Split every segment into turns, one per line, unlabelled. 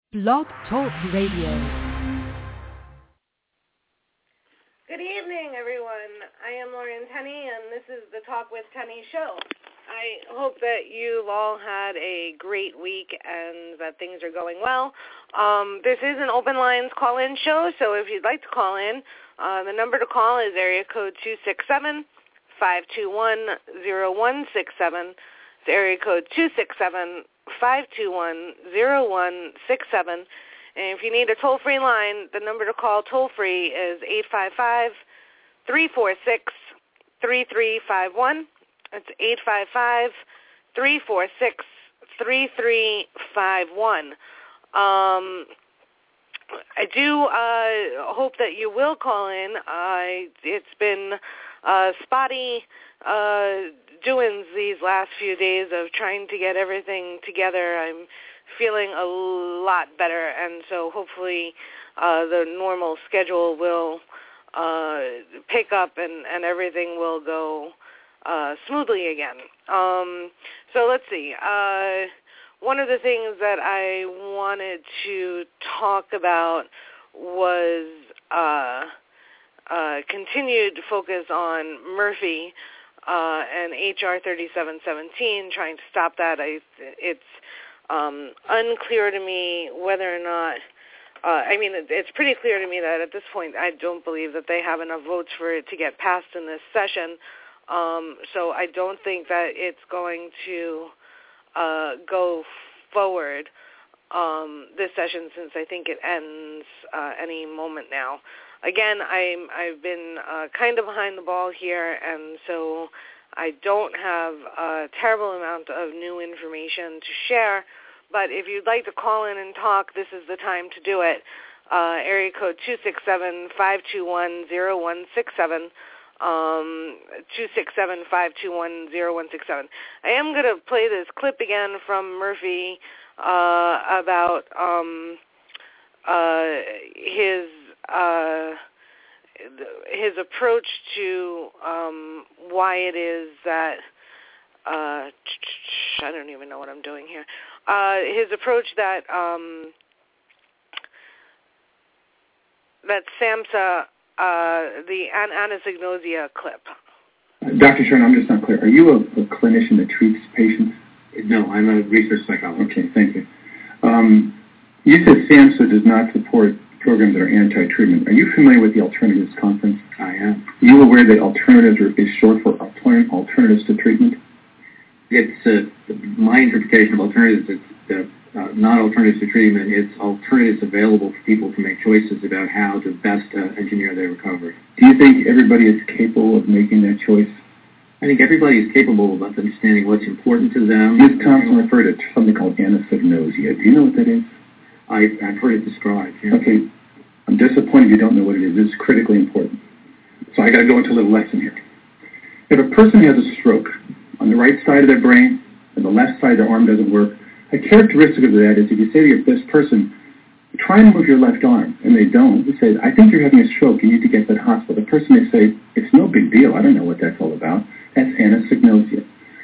Blog Talk Radio.
Good evening, everyone. I am Lauren Tenney, and this is the Talk with Tenney show. I hope that you've all had a great week and that things are going well. This is an open lines call-in show, so if you'd like to call in, the number to call is area code 267-521-0167. It's area code 267-521-0167. And if you need a toll-free line, the number to call toll-free is 855-346-3351. It's 855-346-3351. I do hope that you will call in. It's been spotty doings these last few days of trying to get everything together. I'm feeling a lot better, and so hopefully the normal schedule will pick up and everything will go smoothly again. So let's see. One of the things that I wanted to talk about was continued focus on Murphy and H.R. 3717, trying to stop that. It's unclear to me whether or not, it's pretty clear to me that at this point I don't believe that they have enough votes for it to get passed in this session. So I don't think that it's going to go forward this session, since I think it ends any moment now. Again, I've been kind of behind the ball here, and so I don't have a terrible amount of new information to share. But if you'd like to call in and talk, this is the time to do it. Area code 267-521-0167. 267-521-0167. I am going to play this clip again from Murphy about his approach to why it is that I don't even know what I'm doing here. His approach that SAMHSA, the anosognosia clip.
Dr. Shern, I'm just not clear. Are you a clinician that treats patients?
No, I'm a research psychologist.
Okay, thank you. You said SAMHSA does not support programs that are anti-treatment. Are you familiar with the Alternatives Conference?
I am.
Are you aware that alternatives is short for alternatives to treatment?
It's my interpretation of alternatives. It's not alternatives to treatment. It's alternatives available for people to make choices about how to best engineer their recovery.
Do you think everybody is capable of making that choice?
I think everybody is capable of understanding what's important to them.
Ms. Thompson referred to something called anosognosia. Do you know what that is?
I've heard it described. Yeah.
Okay. I'm disappointed you don't know what it is. It's critically important. So I got to go into a little lesson here. If a person has a stroke on the right side of their brain and the left side of their arm doesn't work, a characteristic of that is if you say to this person, try and move your left arm, and they don't, you say, I think you're having a stroke, you need to get to the hospital. The person may say, it's no big deal, I don't know what that's all about. That's anosognosia.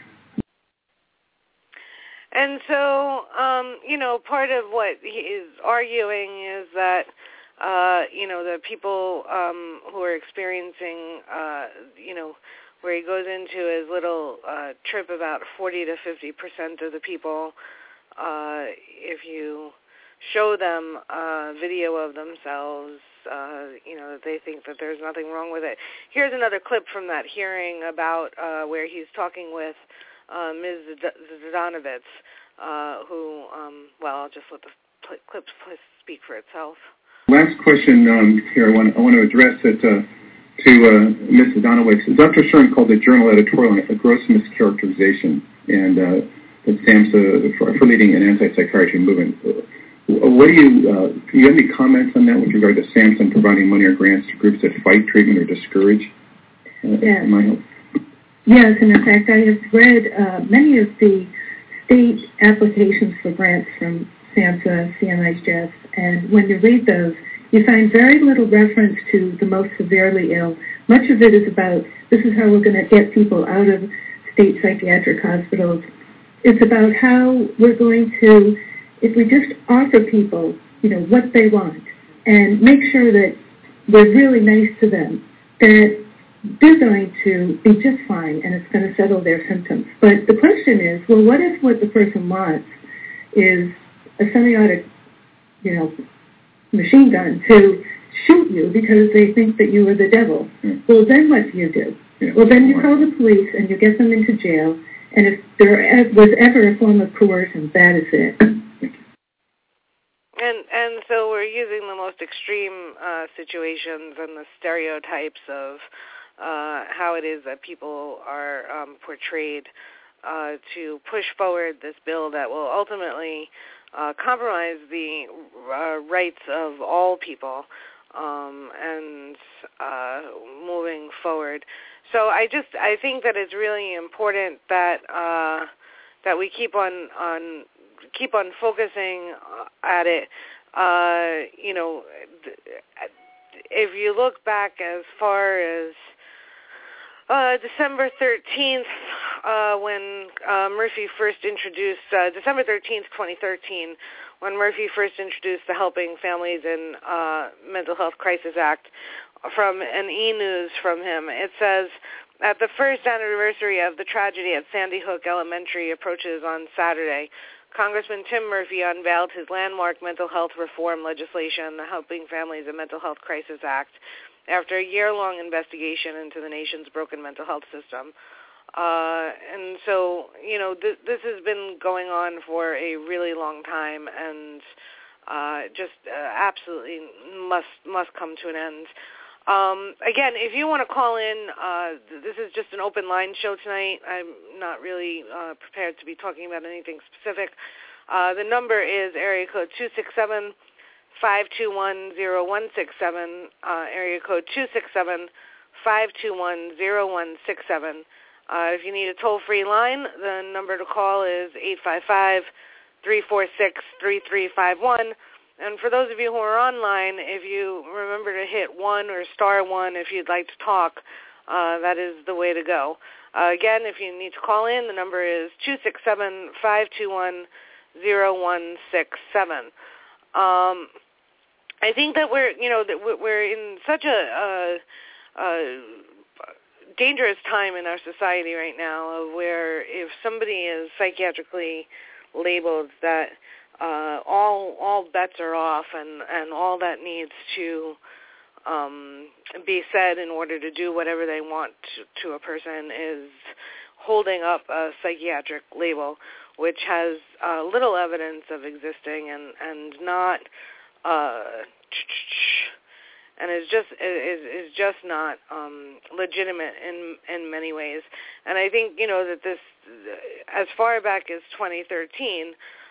And so, part of what he is arguing is that, the people who are experiencing, where he goes into his little trip, about 40 to 50% of the people, if you show them a video of themselves, that they think that there's nothing wrong with it. Here's another clip from that hearing about where he's talking with Ms. Zdanovitz, who, I'll just let the clip speak for itself.
Last question here. I want to address it to Ms. Zdanovitz. Dr. Shern called the journal editorial a gross mischaracterization, and that SAMHSA for leading an anti-psychiatry movement. What do you have any comments on that with regard to SAMHSA and providing money or grants to groups that fight treatment or discourage?
Yes. Yes, and in fact, I have read many of the state applications for grants from SAMHSA, CMHS, and when you read those, you find very little reference to the most severely ill. Much of it is about, this is how we're going to get people out of state psychiatric hospitals. It's about how we're going to if we just offer people, what they want and make sure that we're really nice to them, that they're going to be just fine and it's going to settle their symptoms. But the question is, well, what if what the person wants is a semi-automatic, machine gun to shoot you because they think that you are the devil? Well, then what do you do? Well, then you call the police and you get them into jail, and if there was ever a form of coercion, that is it.
And so we're using the most extreme situations and the stereotypes of how it is that people are portrayed to push forward this bill that will ultimately compromise the rights of all people and moving forward. So I think that it's really important that that we keep on focusing at it. If you look back as far as December 13th, when Murphy first introduced, December 13th, 2013, when Murphy first introduced the Helping Families in Mental Health Crisis Act, from an e-news from him, it says, at the first anniversary of the tragedy at Sandy Hook Elementary approaches on Saturday, Congressman Tim Murphy unveiled his landmark mental health reform legislation, the Helping Families in Mental Health Crisis Act, after a year-long investigation into the nation's broken mental health system. And so, this has been going on for a really long time, and absolutely must come to an end. Again, if you want to call in, this is just an open line show tonight. I'm not really prepared to be talking about anything specific. The number is area code 267-521-0167, area code 267-521-0167. If you need a toll-free line, the number to call is 855-346-3351. And for those of you who are online, if you remember to hit 1 or *1 if you'd like to talk, that is the way to go. Again, if you need to call in, the number is 267-521-0167. I think that we're in such a dangerous time in our society right now, of where if somebody is psychiatrically labeled, that all bets are off, and all that needs to be said in order to do whatever they want to a person is holding up a psychiatric label, which has little evidence of existing and not and is just not legitimate in many ways. And I think that this, as far back as 2013.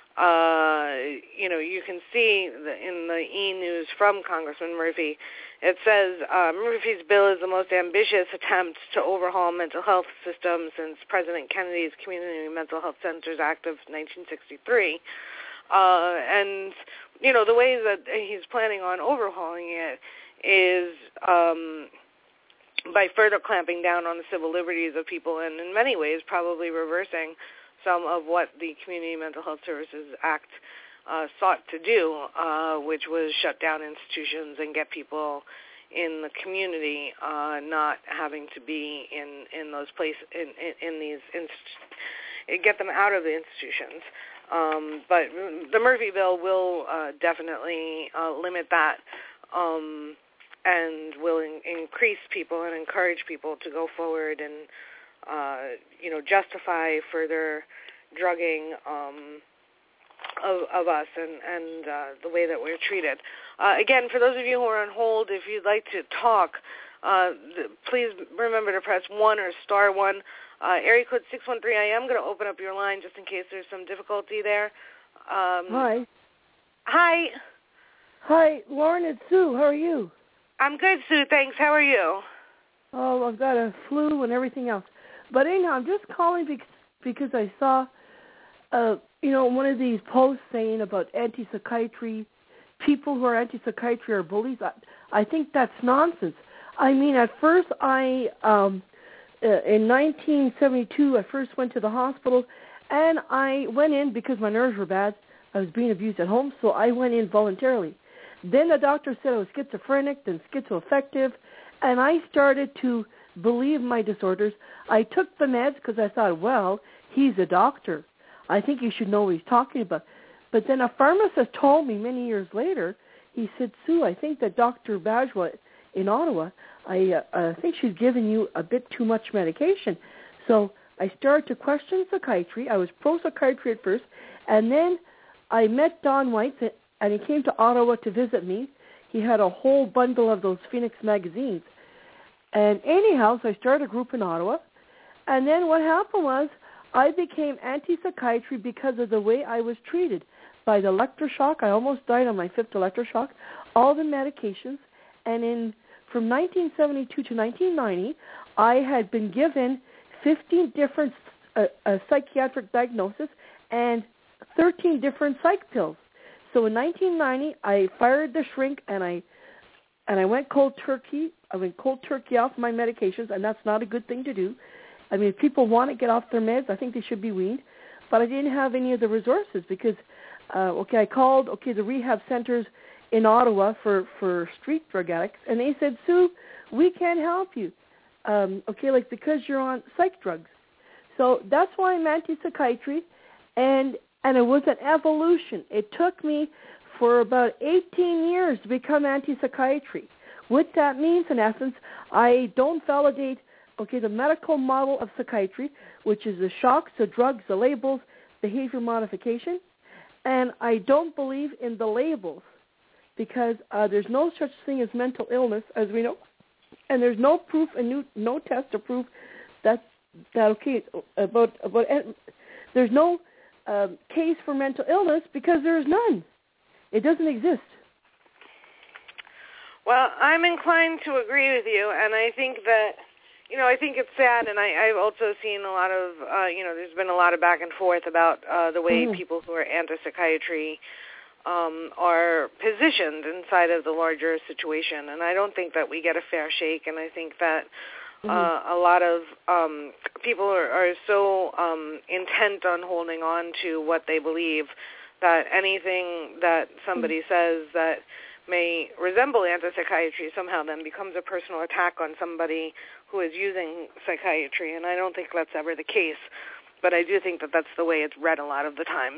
You can see in the e-news from Congressman Murphy, it says Murphy's bill is the most ambitious attempt to overhaul mental health systems since President Kennedy's Community Mental Health Centers Act of 1963. And, the ways that he's planning on overhauling it is by further clamping down on the civil liberties of people, and in many ways probably reversing some of what the Community Mental Health Services Act sought to do, which was shut down institutions and get people in the community not having to be in those places, in these get them out of the institutions. But the Murphy bill will definitely limit that and will increase people and encourage people to go forward and justify further drugging of us and the way that we're treated. Again, for those of you who are on hold, if you'd like to talk, please remember to press 1 or *1. Area code 613, I am going to open up your line just in case there's some difficulty there.
Hi.
Hi.
Hi, Lauren, it's Sue. How are you?
I'm good, Sue. Thanks. How are you?
Oh, I've got a flu and everything else. But anyhow, I'm just calling because I saw, one of these posts saying about anti-psychiatry. People who are anti-psychiatry are bullies. I think that's nonsense. I mean, at first in 1972, I first went to the hospital, and I went in because my nerves were bad. I was being abused at home, so I went in voluntarily. Then the doctor said I was schizophrenic, then schizoaffective, and I started to believe my disorders. I took the meds because I thought, well, he's a doctor. I think he should know what he's talking about. But then a pharmacist told me many years later, he said, Sue, I think that Dr. Bajwa in Ottawa, I think she's given you a bit too much medication. So I started to question psychiatry. I was pro-psychiatry at first, and then I met Don White, and he came to Ottawa to visit me. He had a whole bundle of those Phoenix magazines. And anyhow, so I started a group in Ottawa, and then what happened was I became anti-psychiatry because of the way I was treated. By the electroshock, I almost died on my 5th electroshock, all the medications, and from 1972 to 1990, I had been given 15 different psychiatric diagnoses and 13 different psych pills. So in 1990, I fired the shrink and I went cold turkey. I went cold turkey off my medications, and that's not a good thing to do. I mean, if people want to get off their meds, I think they should be weaned. But I didn't have any of the resources because, I called, the rehab centers in Ottawa for street drug addicts, and they said, Sue, we can't help you, because you're on psych drugs. So that's why I'm anti-psychiatry, and it was an evolution. It took me for about 18 years to become anti-psychiatry. What that means, in essence, I don't validate, the medical model of psychiatry, which is the shocks, the drugs, the labels, behavior modification, and I don't believe in the labels because there's no such thing as mental illness, as we know, and there's no proof and no test to prove that there's no case for mental illness because there's none. It doesn't exist.
Well, I'm inclined to agree with you, and I think that, I think it's sad, and I've also seen a lot of, there's been a lot of back and forth about the way people who are anti-psychiatry are positioned inside of the larger situation, and I don't think that we get a fair shake, and I think that a lot of people are so intent on holding on to what they believe that anything that somebody says that may resemble anti-psychiatry somehow then becomes a personal attack on somebody who is using psychiatry, and I don't think that's ever the case, but I do think that that's the way it's read a lot of the times.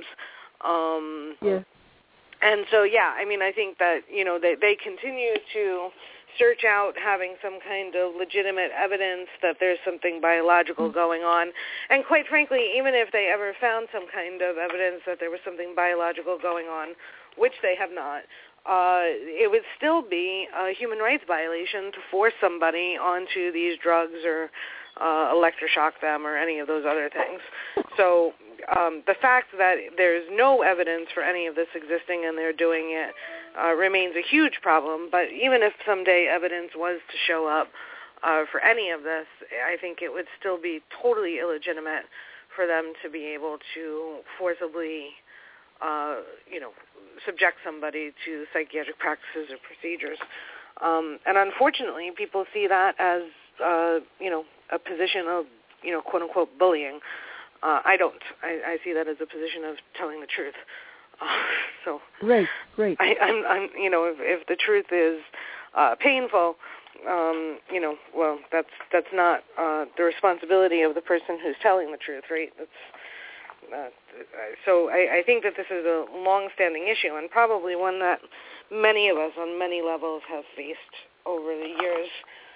And so, I think that, they continue to search out having some kind of legitimate evidence that there's something biological going on. And quite frankly, even if they ever found some kind of evidence that there was something biological going on, which they have not, it would still be a human rights violation to force somebody onto these drugs or electroshock them or any of those other things. So the fact that there's no evidence for any of this existing and they're doing it remains a huge problem. But even if someday evidence was to show up for any of this, I think it would still be totally illegitimate for them to be able to forcibly subject somebody to psychiatric practices or procedures. And unfortunately, people see that as, a position of, quote-unquote bullying. I don't. I see that as a position of telling the truth. So
Great.
I'm if the truth is painful, well, that's not the responsibility of the person who's telling the truth, right? So I think that this is a long-standing issue and probably one that many of us on many levels have faced over the years.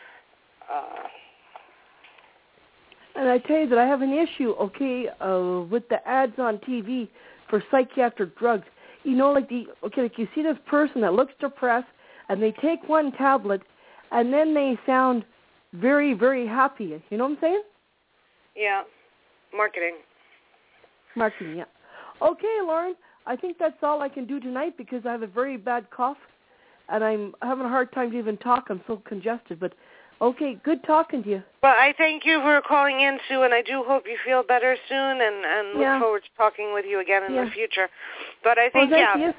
And I tell you that I have an issue, with the ads on TV for psychiatric drugs. Like you see this person that looks depressed, and they take one tablet, and then they sound very, very happy. You know what I'm saying?
Yeah, marketing,
yeah. Okay, Lauren, I think that's all I can do tonight because I have a very bad cough, and I'm having a hard time to even talk. I'm so congested, but okay, good talking to you.
Well, I thank you for calling in, Sue, and I do hope you feel better soon and look forward to talking with you again in the future. But I think,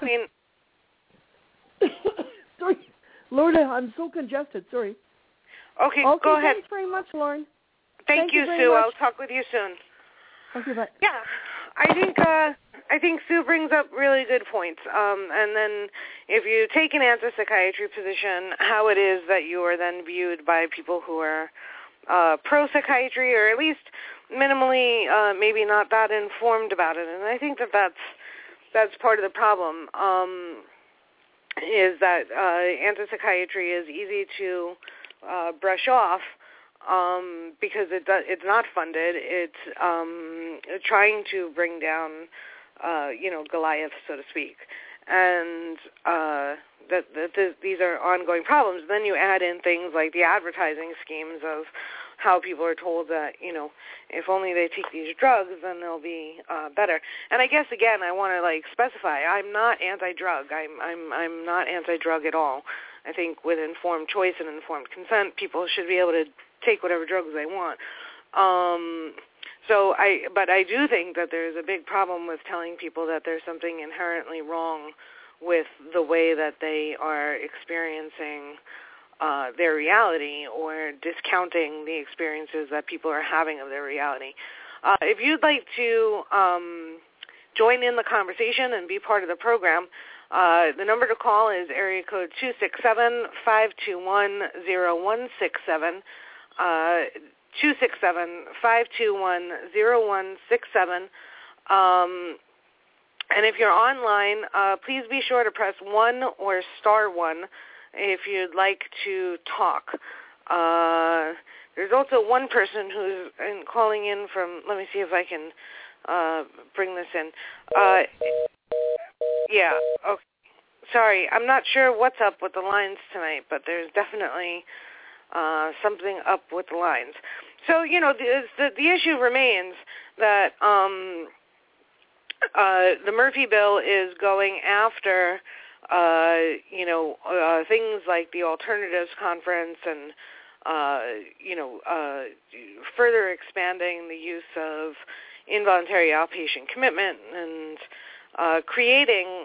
Sorry, Lorna, I'm so congested. Sorry.
Okay, go ahead.
Thanks very much, Lauren.
Thank you, Sue. I'll talk with you soon.
Okay, bye.
Yeah, I think I think Sue brings up really good points. And then if you take an anti-psychiatry position, how it is that you are then viewed by people who are pro-psychiatry, or at least minimally maybe not that informed about it. And I think that that's part of the problem, is that anti-psychiatry is easy to brush off because it's not funded. It's trying to bring down, Goliath, so to speak. And these are ongoing problems. Then you add in things like the advertising schemes of how people are told that, if only they take these drugs, then they'll be better. And I guess, again, I want to, specify, I'm not anti-drug. I'm not anti-drug at all. I think with informed choice and informed consent, people should be able to take whatever drugs they want. But I do think that there's a big problem with telling people that there's something inherently wrong with the way that they are experiencing their reality, or discounting the experiences that people are having of their reality. If you'd like to join in the conversation and be part of the program, the number to call is area code 267-521-0167, 267-521-0167. And if you're online, please be sure to press 1 or *1 if you'd like to talk. There's also one person who's calling in from, let me see if I can bring this in. Yeah, okay. Sorry, I'm not sure what's up with the lines tonight, but there's definitely something up with the lines. So, the issue remains that the Murphy bill is going after things like the Alternatives Conference and, further expanding the use of involuntary outpatient commitment and creating,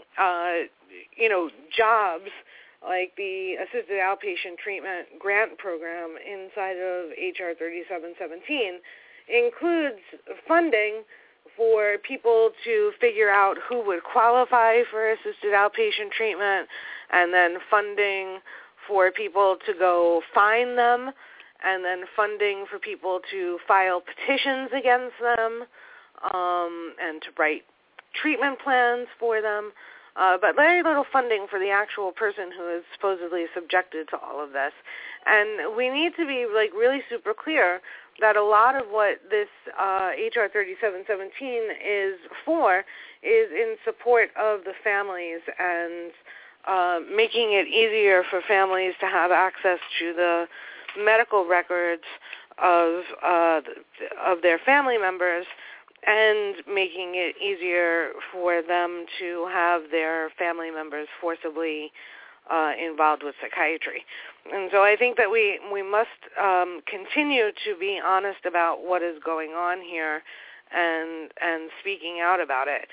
jobs like the Assisted Outpatient Treatment Grant Program inside of H.R. 3717 includes funding for people to figure out who would qualify for assisted outpatient treatment, and then funding for people to go find them, and then funding for people to file petitions against them, and to write treatment plans for them, but very little funding for the actual person who is supposedly subjected to all of this. And we need to be really super clear that a lot of what this H.R. 3717 is for is in support of the families and making it easier for families to have access to the medical records of their family members, and making it easier for them to have their family members forcibly involved with psychiatry. And so I think that we must continue to be honest about what is going on here and speaking out about it.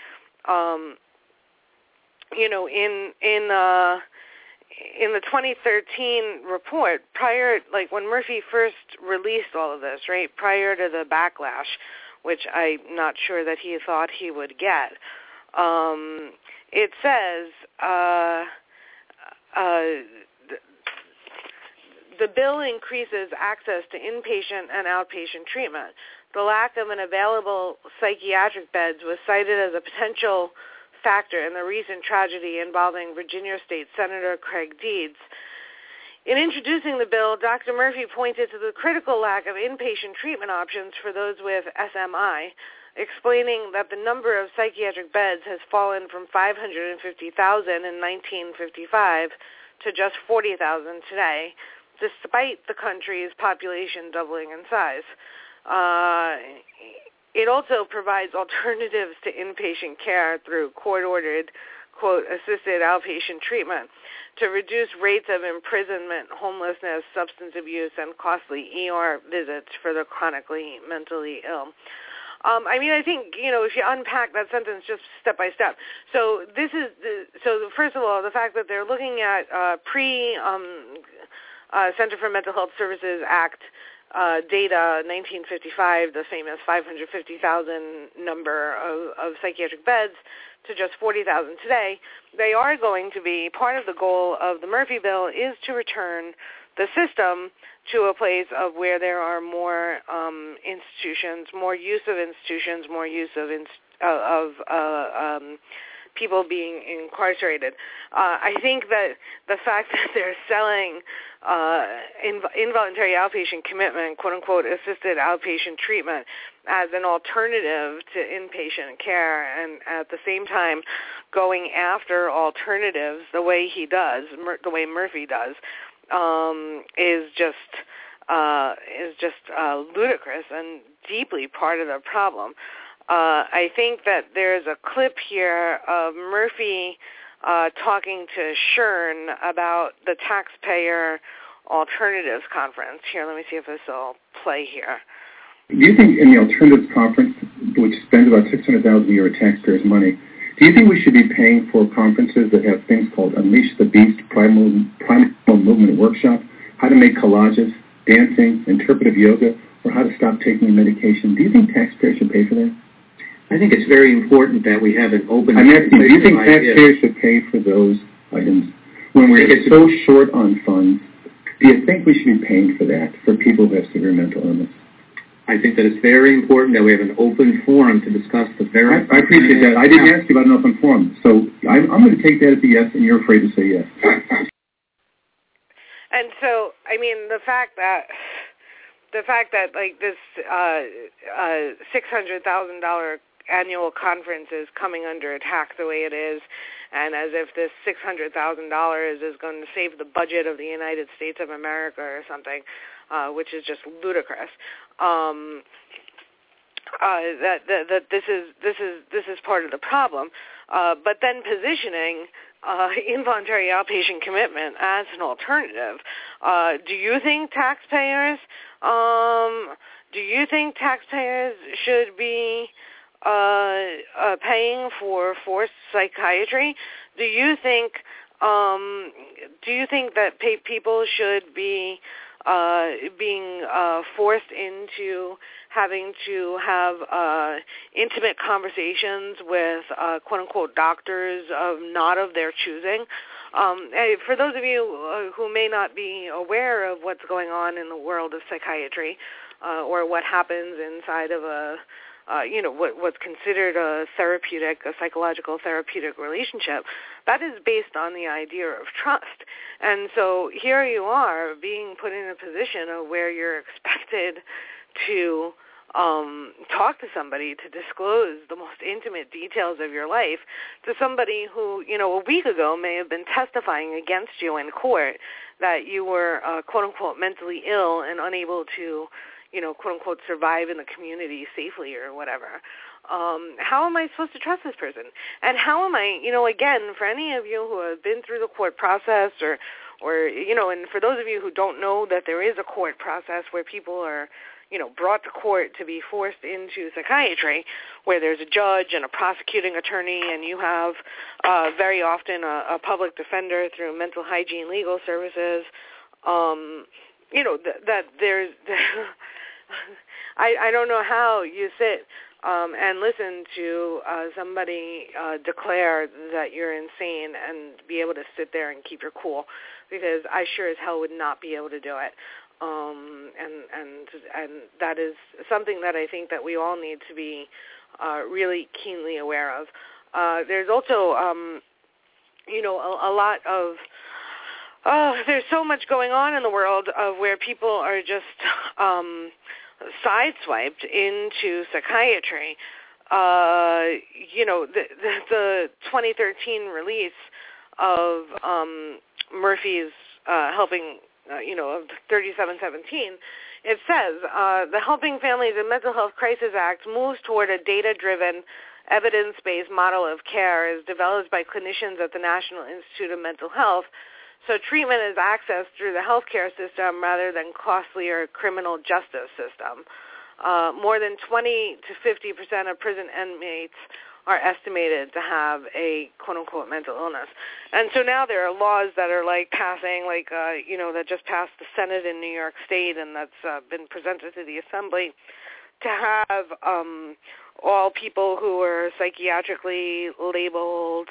In the 2013 report, when Murphy first released all of this, right, prior to the backlash, which I'm not sure that he thought he would get, it says the bill increases access to inpatient and outpatient treatment. The lack of an available psychiatric beds was cited as a potential factor in the recent tragedy involving Virginia State Senator Craig Deeds. In introducing the bill, Dr. Murphy pointed to the critical lack of inpatient treatment options for those with SMI, explaining that the number of psychiatric beds has fallen from 550,000 in 1955 to just 40,000 today, despite the country's population doubling in size. It also provides alternatives to inpatient care through court-ordered, quote, assisted outpatient treatment to reduce rates of imprisonment, homelessness, substance abuse, and costly ER visits for the chronically mentally ill. I think, if you unpack that sentence just step by step. So first of all, the fact that they're looking at Center for Mental Health Services Act data, 1955, the famous 550,000 number of psychiatric beds, to just 40,000 today. They are going to be part of the goal of the Murphy Bill is to return the system to a place of where there are more institutions, more use of institutions, more use of people being incarcerated. I think that the fact that they're selling involuntary outpatient commitment, quote-unquote, assisted outpatient treatment as an alternative to inpatient care, and at the same time going after alternatives the way he does, the way Murphy does, is just ludicrous and deeply part of the problem. I think that there's a clip here of Murphy talking to Schern about the Taxpayer Alternatives Conference. Here, let me see if this will play here.
Do you think in the Alternatives Conference, which spends about $600,000 a year of taxpayers' money, do you think we should be paying for conferences that have things called Unleash the Beast, Primal Movement Workshop, how to make collages, dancing, interpretive yoga, or how to stop taking medication? Do you think taxpayers should pay for that?
I think it's very important that we have an open...
I'm asking, do you think taxpayers should pay for those items? When we're so short on funds, do you think we should be paying for that for people who have severe mental illness?
I think that it's very important that we have an open forum to discuss the very...
I appreciate that. I didn't ask you about an open forum, so I'm going to take that as a yes, and you're afraid to say yes.
And so, I mean, the fact that like this $600,000 annual conference is coming under attack the way it is, and as if this $600,000 is going to save the budget of the United States of America or something, which is just ludicrous. That this is part of the problem, but then positioning involuntary outpatient commitment as an alternative. Do you think taxpayers should be paying for forced psychiatry? Do you think that people should be being forced into having to have intimate conversations with quote-unquote doctors not of their choosing? For those of you who may not be aware of what's going on in the world of psychiatry or what happens inside of what's considered a psychological therapeutic relationship, that is based on the idea of trust. And so here you are being put in a position of where you're expected to talk to somebody, to disclose the most intimate details of your life to somebody who, a week ago may have been testifying against you in court that you were, quote-unquote, mentally ill and unable to, quote-unquote, survive in the community safely or whatever. How am I supposed to trust this person? And how am I, again, for any of you who have been through the court process or and for those of you who don't know that there is a court process where people are, brought to court to be forced into psychiatry, where there's a judge and a prosecuting attorney, and you have very often a public defender through mental hygiene legal services, that there's... I don't know how you sit and listen to somebody declare that you're insane and be able to sit there and keep your cool, because I sure as hell would not be able to do it. And that is something that I think that we all need to be really keenly aware of. There's also, a lot of there's so much going on in the world of where people are just sideswiped into psychiatry. The 2013 release of Murphy's helping, of 3717, it says, the Helping Families in Mental Health Crisis Act moves toward a data-driven, evidence-based model of care as developed by clinicians at the National Institute of Mental Health. So treatment is accessed through the healthcare system rather than costlier criminal justice system. More than 20 to 50% of prison inmates are estimated to have a quote-unquote mental illness. And so now there are laws that are like passing, like, that just passed the Senate in New York State, and that's been presented to the Assembly, to have all people who are psychiatrically labeled,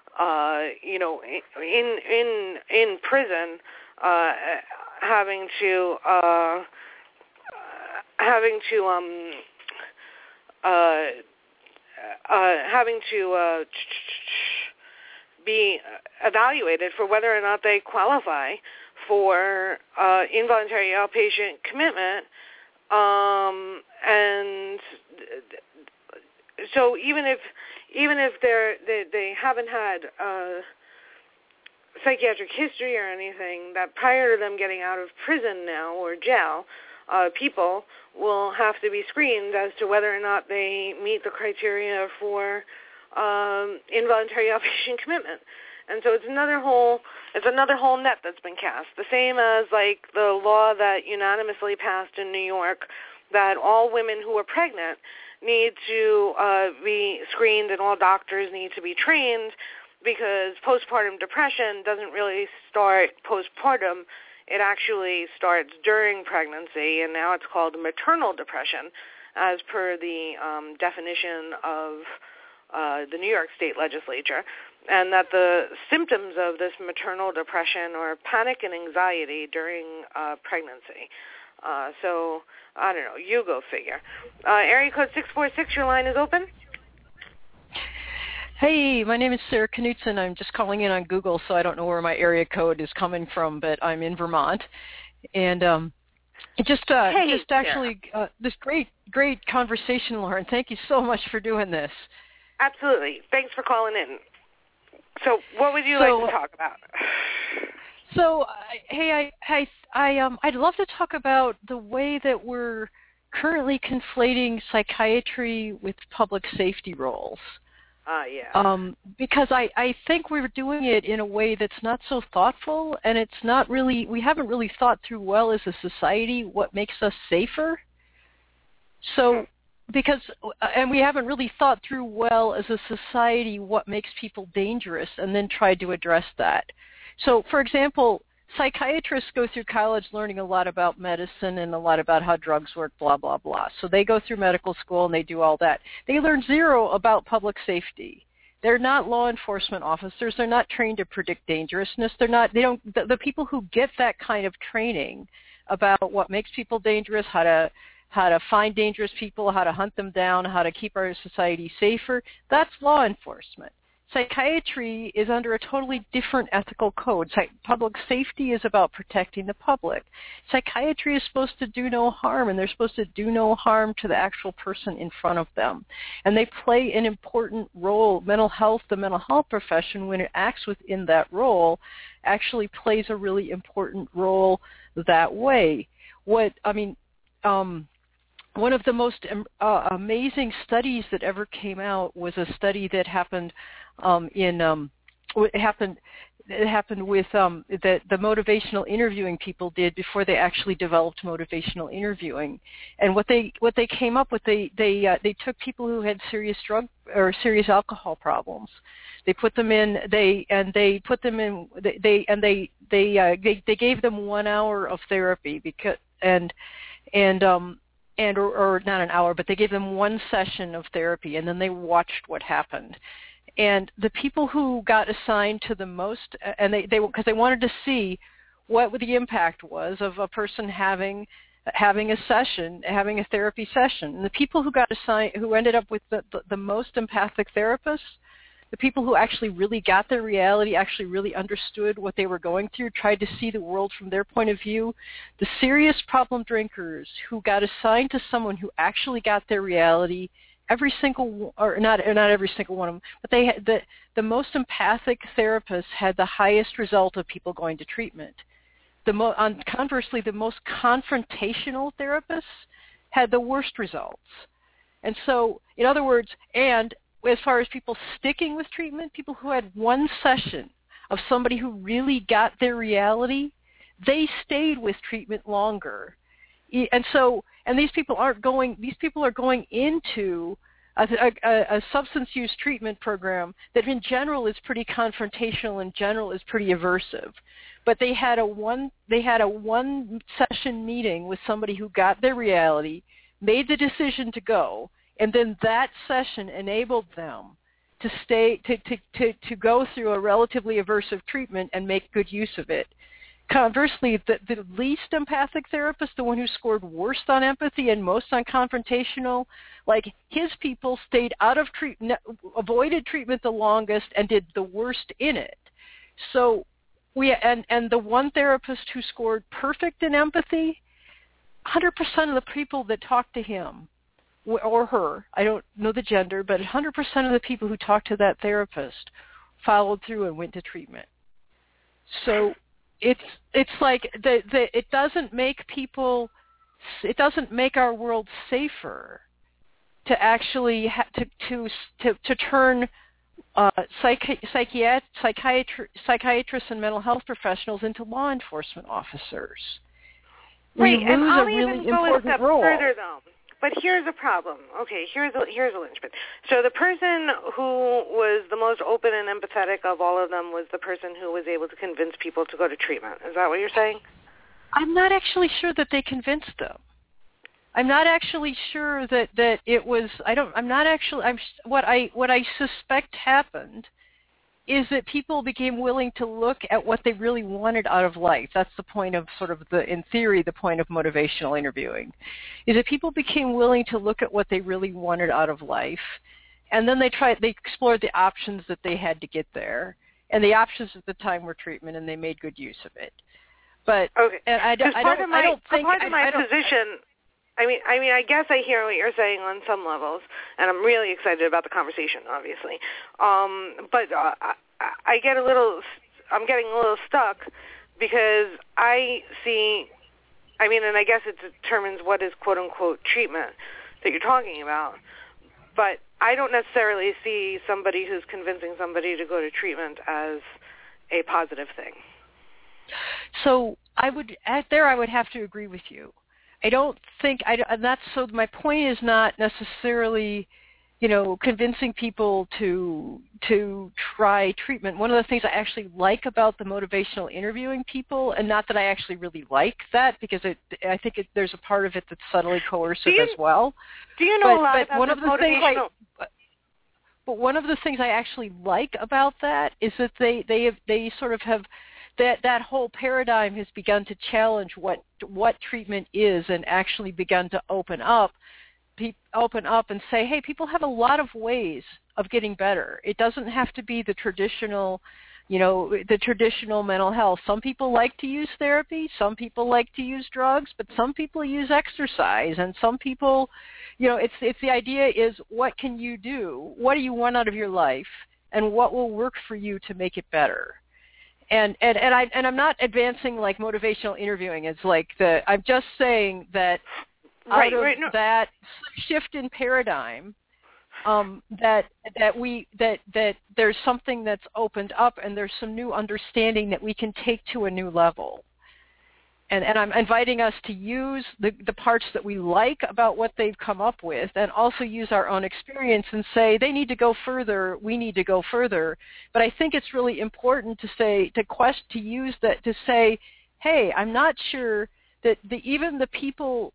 in prison, having to be evaluated for whether or not they qualify for involuntary outpatient commitment, and so even if they haven't had psychiatric history or anything, that prior to them getting out of prison now or jail, people will have to be screened as to whether or not they meet the criteria for involuntary outpatient commitment. And so it's another whole net that's been cast. The same as like the law that unanimously passed in New York that all women who are pregnant need to be screened and all doctors need to be trained, because postpartum depression doesn't really start postpartum. It actually starts during pregnancy, and now it's called maternal depression as per the definition of the New York State legislature, and that the symptoms of this maternal depression are panic and anxiety during pregnancy. So, I don't know, you go figure. Area code 646, your line is open.
Hey, my name is Sarah Knutson. I'm just calling in on Google, so I don't know where my area code is coming from, but I'm in Vermont. And this great conversation, Lauren. Thank you so much for doing this.
Absolutely. Thanks for calling in. So what would you like to talk about?
So, I'd love to talk about the way that we're currently conflating psychiatry with public safety roles. Because I think we're doing it in a way that's not so thoughtful, and it's not really, we haven't really thought through well as a society what makes us safer. So, and we haven't really thought through well as a society what makes people dangerous and then tried to address that. So, for example, psychiatrists go through college learning a lot about medicine and a lot about how drugs work, blah, blah, blah. So they go through medical school and they do all that. They learn zero about public safety. They're not law enforcement officers. They're not trained to predict dangerousness. The people who get that kind of training about what makes people dangerous, how to find dangerous people, how to hunt them down, how to keep our society safer, that's law enforcement. Psychiatry is under a totally different ethical code. Public safety is about protecting the public. Psychiatry is supposed to do no harm, and they're supposed to do no harm to the actual person in front of them. And they play an important role. Mental health, the mental health profession, when it acts within that role, actually plays a really important role that way. One of the most amazing studies that ever came out was a study that happened with the motivational interviewing people did before they actually developed motivational interviewing. And what they came up with, they took people who had serious drug or serious alcohol problems. They put them in. They gave them 1 hour of therapy or not an hour, but they gave them one session of therapy, and then they watched what happened. And the people who got assigned to the most, and because they wanted to see what the impact was of a person having a session, having a therapy session. And the people who got assigned, who ended up with the most empathic therapists, the people who actually really got their reality, actually really understood what they were going through, tried to see the world from their point of view. The serious problem drinkers who got assigned to someone who actually got their reality, not every single one of them, but they had the most empathic therapists had the highest result of people going to treatment. Conversely, the most confrontational therapists had the worst results. And so, in other words, and as far as people sticking with treatment, people who had one session of somebody who really got their reality, they stayed with treatment longer. And these people are going into a substance use treatment program that in general is pretty confrontational, in general is pretty aversive. But they had a one session meeting with somebody who got their reality, made the decision to go, and then that session enabled them to go through a relatively aversive treatment and make good use of it. Conversely, the least empathic therapist, the one who scored worst on empathy and most on confrontational, like his people stayed out of treatment, avoided treatment the longest, and did the worst in it. So and the one therapist who scored perfect in empathy, 100% of the people that talked to him or her, I don't know the gender, but 100% of the people who talked to that therapist followed through and went to treatment. So it's like it doesn't make our world safer to actually to turn psychiatrists and mental health professionals into law enforcement officers.
Right, and I'll
a really
even go a step
role.
further, though. But here's a problem. Okay, here's a linchpin. So the person who was the most open and empathetic of all of them was the person who was able to convince people to go to treatment. Is that what you're saying?
I'm not actually sure that they convinced them. I'm not actually sure that it was. What I suspect happened is that people became willing to look at what they really wanted out of life. That's the point of in theory, the point of motivational interviewing, is that people became willing to look at what they really wanted out of life, and then they explored the options that they had to get there, and the options at the time were treatment, and they made good use of it. But
okay,
and I don't think
part of my position. I mean, I guess I hear what you're saying on some levels, and I'm really excited about the conversation, obviously. But I'm getting a little stuck because I see, and I guess it determines what is quote unquote treatment that you're talking about. But I don't necessarily see somebody who's convincing somebody to go to treatment as a positive thing.
So I would have to agree with you. I don't think my point is not necessarily, convincing people to try treatment. One of the things I actually like about the motivational interviewing people, and not that I actually really like that, because I think there's a part of it that's subtly coercive as well.
Do you know a lot about the motivational?
But one of the things I actually like about that is that they sort of have that whole paradigm has begun to challenge what treatment is, and actually begun to open up and say, hey, people have a lot of ways of getting better. It doesn't have to be the traditional mental health. Some people like to use therapy, some people like to use drugs, but some people use exercise, and some people, it's the idea is, what can you do? What do you want out of your life? And what will work for you to make it better? And I'm not advancing like motivational interviewing. It's like I'm just saying that that shift in paradigm, that there's something that's opened up, and there's some new understanding that we can take to a new level. And I'm inviting us to use the parts that we like about what they've come up with, and also use our own experience and say, they need to go further, we need to go further. But I think it's really important to say, to use that, to say, hey, I'm not sure that even the people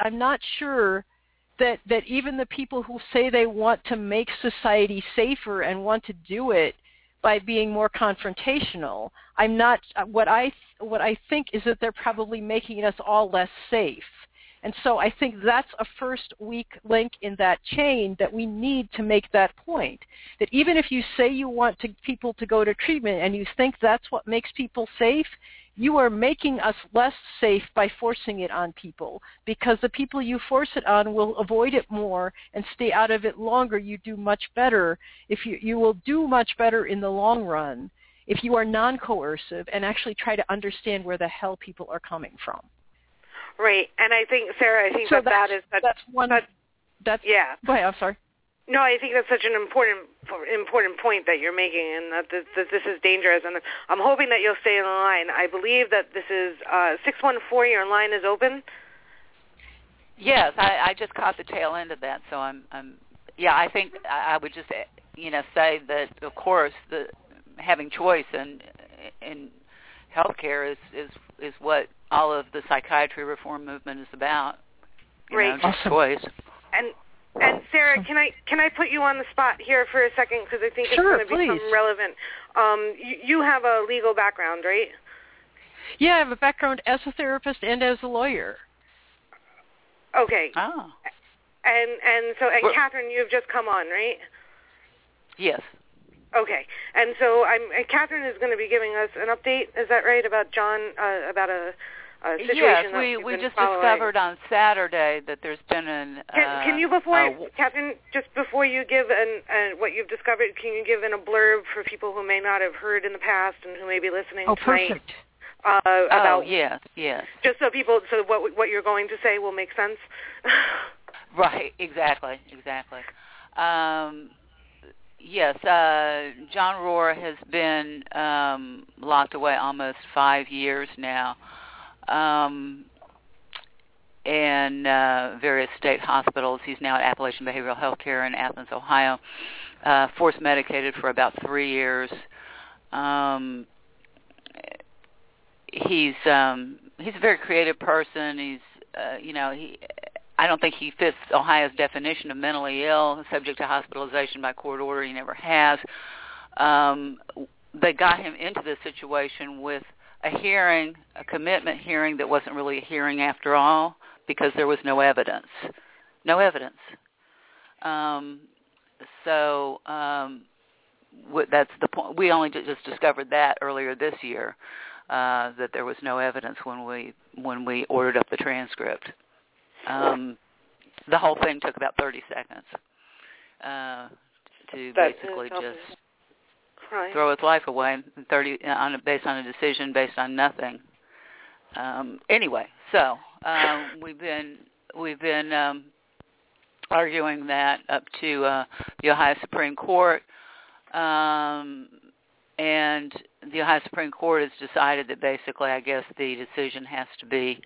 who say they want to make society safer and want to do it by being more confrontational, what I think is that they're probably making us all less safe. And so I think that's a first weak link in that chain that we need to make that point. That even if you say you want people to go to treatment and you think that's what makes people safe, you are making us less safe by forcing it on people, because the people you force it on will avoid it more and stay out of it longer. You do much better. You will do much better in the long run if you are non-coercive and actually try to understand where the hell people are coming from.
Right, and I think, Sarah,
so
that's one. Yeah.
Go ahead. I'm sorry.
No, I think that's such an important point that you're making, and that this is dangerous. And I'm hoping that you'll stay in the line. I believe that this is 614. Your line is open.
Yes, I just caught the tail end of that, so I'm I think I would just, say that, of course, having choice in healthcare is what all of the psychiatry reform movement is about.
Great.
Just choice.
And Sarah, can I put you on the spot here for a second, because I think it's going to become relevant. You have a legal background, right?
Yeah, I have a background as a therapist and as a lawyer.
Okay.
Oh.
And Catherine, you've just come on, right?
Yes.
Okay. And so Catherine is going to be giving us an update. Is that right, about John, about a situation
yes, we just discovered on Saturday that there's been an...
Can you, Catherine, just before you give what you've discovered, can you give in a blurb for people who may not have heard in the past and who may be listening tonight?
Perfect.
Yes.
Just so what you're going to say will make sense.
Right, exactly. Yes, John Rohr has been locked away almost 5 years now in various state hospitals. He's now at Appalachian Behavioral Health Care in Athens, Ohio, force medicated for about 3 years. He's a very creative person. He's I don't think he fits Ohio's definition of mentally ill, subject to hospitalization by court order. He never has. They got him into this situation with a commitment hearing that wasn't really a hearing after all, because there was no evidence. That's the point. We only just discovered that earlier this year, that there was no evidence when we ordered up the transcript. The whole thing took about 30 seconds to basically just throw his life away, based on a decision based on nothing. Anyway, so we've been arguing that up to the Ohio Supreme Court, and the Ohio Supreme Court has decided that basically, I guess, the decision has to be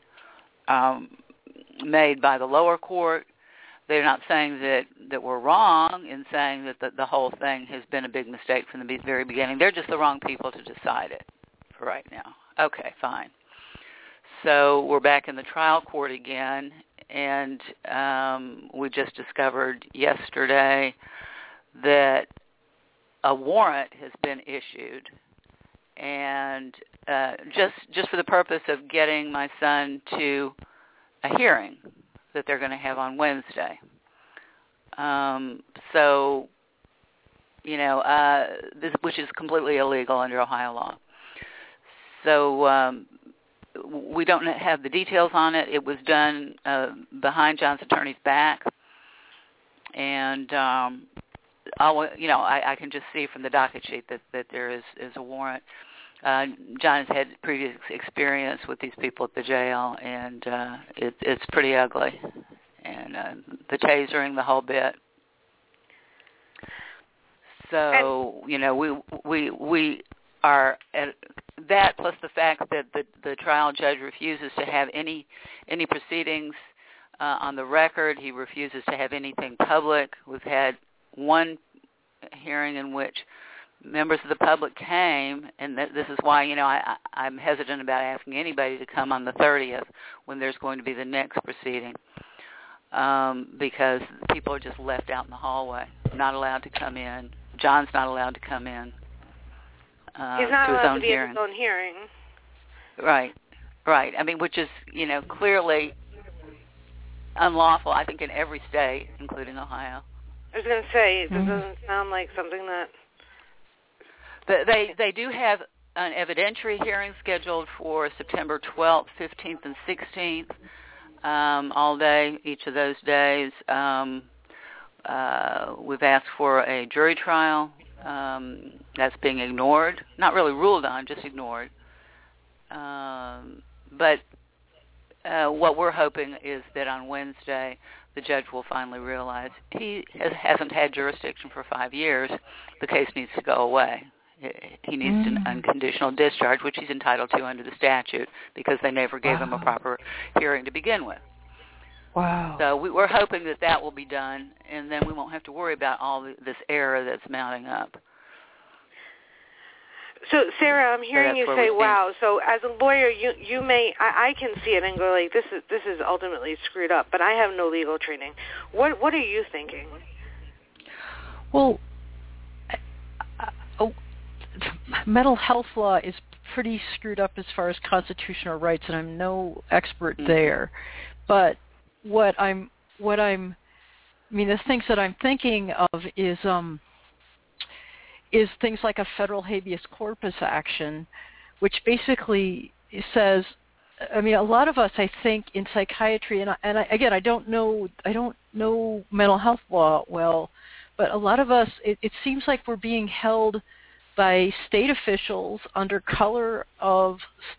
made by the lower court. They're not saying that we're wrong in saying that the whole thing has been a big mistake from the very beginning. They're just the wrong people to decide it for right now. Okay, fine. So we're back in the trial court again, and we just discovered yesterday that a warrant has been issued, and just for the purpose of getting my son to a hearing that they're going to have on Wednesday. Which is completely illegal under Ohio law. So we don't have the details on it. It was done behind John's attorney's back, and I can just see from the docket sheet that there is a warrant. John has had previous experience with these people at the jail, and it's pretty ugly, and the tasering, the whole bit. So we are at that, plus the fact that the trial judge refuses to have any proceedings on the record. He refuses to have anything public. We've had one hearing in which members of the public came, and this is why I'm hesitant about asking anybody to come on the 30th when there's going to be the next proceeding, because people are just left out in the hallway, not allowed to come in. John's not allowed to come in.
He's not allowed to be at his own hearing.
Right. I mean, which is clearly unlawful, I think, in every state, including Ohio.
I was going to say, this doesn't sound like something that...
They do have an evidentiary hearing scheduled for September 12th, 15th, and 16th, all day, each of those days. We've asked for a jury trial. That's being ignored. Not really ruled on, just ignored. But what we're hoping is that on Wednesday, the judge will finally realize he hasn't had jurisdiction for 5 years. The case needs to go away. He needs an unconditional discharge, which he's entitled to under the statute, because they never gave him a proper hearing to begin with.
Wow.
So we're hoping that will be done, and then we won't have to worry about all this error that's mounting up.
So, Sarah, I'm hearing you say, wow. So as a lawyer, you may, I can see it and go like, this is ultimately screwed up, but I have no legal training. What are you thinking?
Well, mental health law is pretty screwed up as far as constitutional rights, and I'm no expert there. But the things that I'm thinking of is things like a federal habeas corpus action, which basically says, I mean, a lot of us, I think, in psychiatry, and I don't know mental health law well, but a lot of us, it seems like we're being held by state officials under color of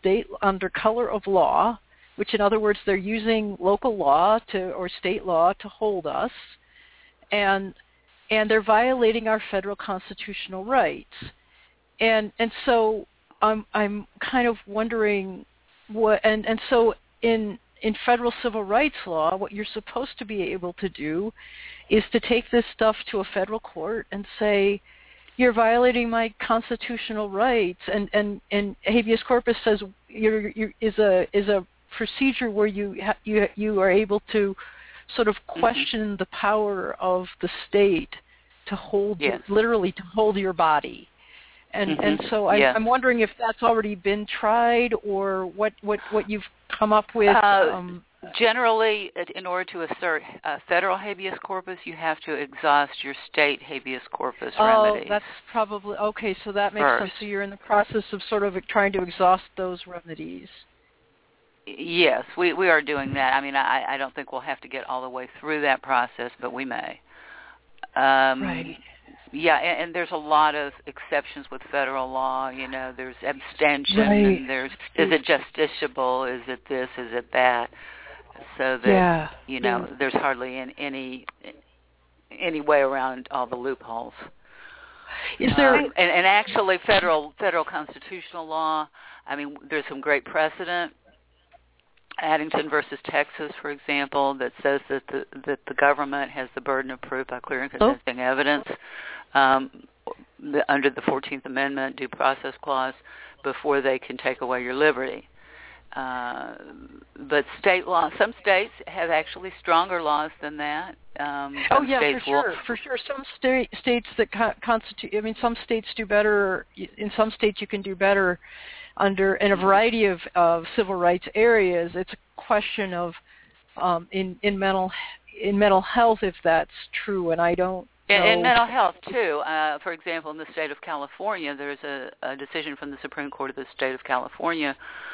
law, which in other words, they're using local law or state law to hold us, and they're violating our federal constitutional rights. And so I'm kind of wondering what, and so in federal civil rights law, what you're supposed to be able to do is to take this stuff to a federal court and say, you're violating my constitutional rights, and habeas corpus says is a procedure where you are able to sort of question the power of the state to hold literally to hold your body, and so I'm wondering if that's already been tried or what you've come up with.
Generally, in order to assert federal habeas corpus, you have to exhaust your state habeas corpus remedies.
Oh, that's probably okay. So that makes
first.
sense. So you're in the process of sort of trying to exhaust those remedies.
Yes, we are doing that. I mean, I don't think we'll have to get all the way through that process, but we may.
Right.
Yeah, and there's a lot of exceptions with federal law. You know, there's abstention,
right.
and is it justiciable? Is it this? Is it that? So that there's hardly any way around all the loopholes.
Is there
and actually federal constitutional law? I mean, there's some great precedent. Addington versus Texas, for example, that says that the government has the burden of proof by clear and convincing evidence under the 14th Amendment due process clause before they can take away your liberty. But state law, some states have actually stronger laws than that.
For sure. Some states that constitute, I mean, some states do better. In some states you can do better in a variety of civil rights areas. It's a question of in mental health if that's true, and I don't know.
In mental health too. For example, in the state of California, there's a decision from the Supreme Court of the state of California.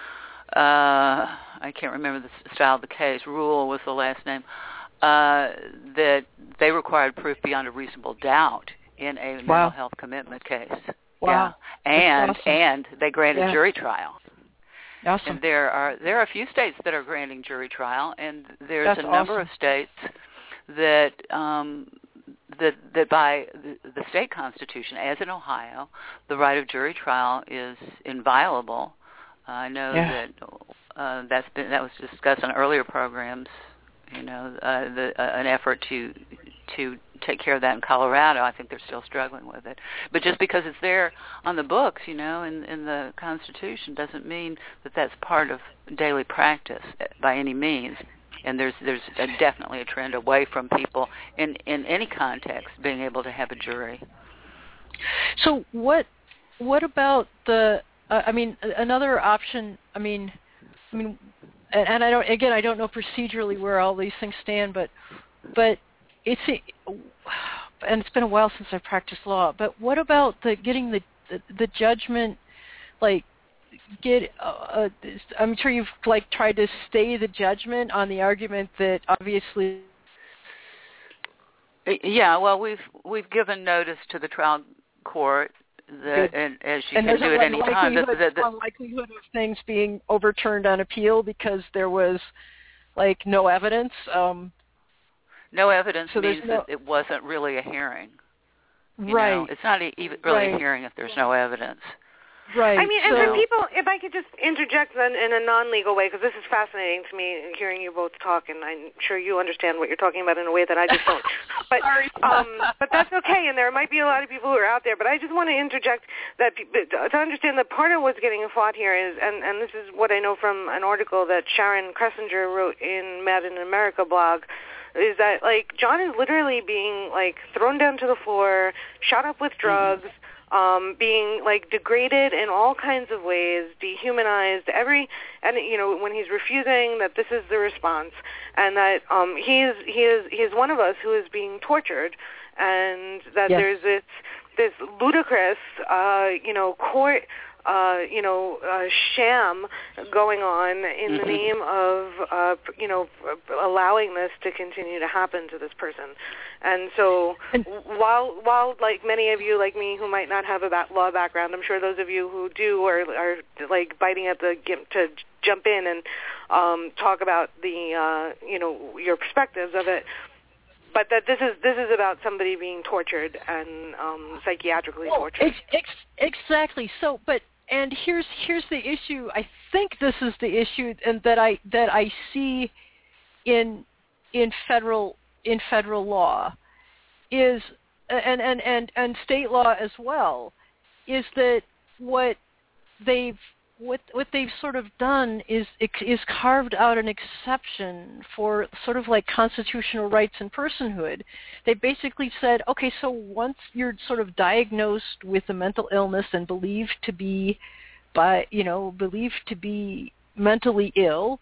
I can't remember the style of the case. Rule was the last name. That they required proof beyond a reasonable doubt in a mental health commitment case.
Wow.
Yeah.
Awesome.
And they granted jury trial.
Awesome.
And there are a few states that are granting jury trial, and there's
That's
a number of states that that by the state constitution, as in Ohio, the right of jury trial is inviolable. I know that that was discussed on earlier programs. You know, an effort to take care of that in Colorado. I think they're still struggling with it. But just because it's there on the books, you know, in the Constitution, doesn't mean that that's part of daily practice by any means. And there's definitely a trend away from people in any context being able to have a jury.
So what about the? I mean, another option. I mean, and I don't know procedurally where all these things stand, but it's been a while since I've practiced law. But what about getting the judgment? Like, I'm sure you've tried to stay the judgment on the argument that obviously.
Yeah, well, we've given notice to the trial court. And as you can do at any time, the
likelihood of things being overturned on appeal because there was no evidence.
No evidence means that it wasn't really a hearing. You know? It's not even really a hearing if there's no evidence.
Right.
I mean, and for people, if I could just interject then in a non-legal way, because this is fascinating to me, hearing you both talk, and I'm sure you understand what you're talking about in a way that I just don't. But but that's okay, and there might be a lot of people who are out there. But I just want to interject that to understand that part of what's getting fought here is, and this is what I know from an article that Sharon Kressinger wrote in Mad in America blog, is that, like, John is literally being, like, thrown down to the floor, shot up with drugs, being, like, degraded in all kinds of ways, dehumanized, and, you know, when he's refusing, that this is the response, and that he is one of us who is being tortured, and that there's this ludicrous, court, sham going on in the name of, allowing this to continue to happen to this person. And so while like many of you like me who might not have a law background, I'm sure those of you who do are like biting at the gimp to jump in and talk about the, your perspectives of it. But that this is about somebody being tortured and psychiatrically tortured.
Exactly. So, and here's the issue. I think this is the issue, and that I see in federal law is and state law as well, is that what they've sort of done is carved out an exception for sort of like constitutional rights and personhood. They basically said, okay, so once you're sort of diagnosed with a mental illness and believed to be mentally ill,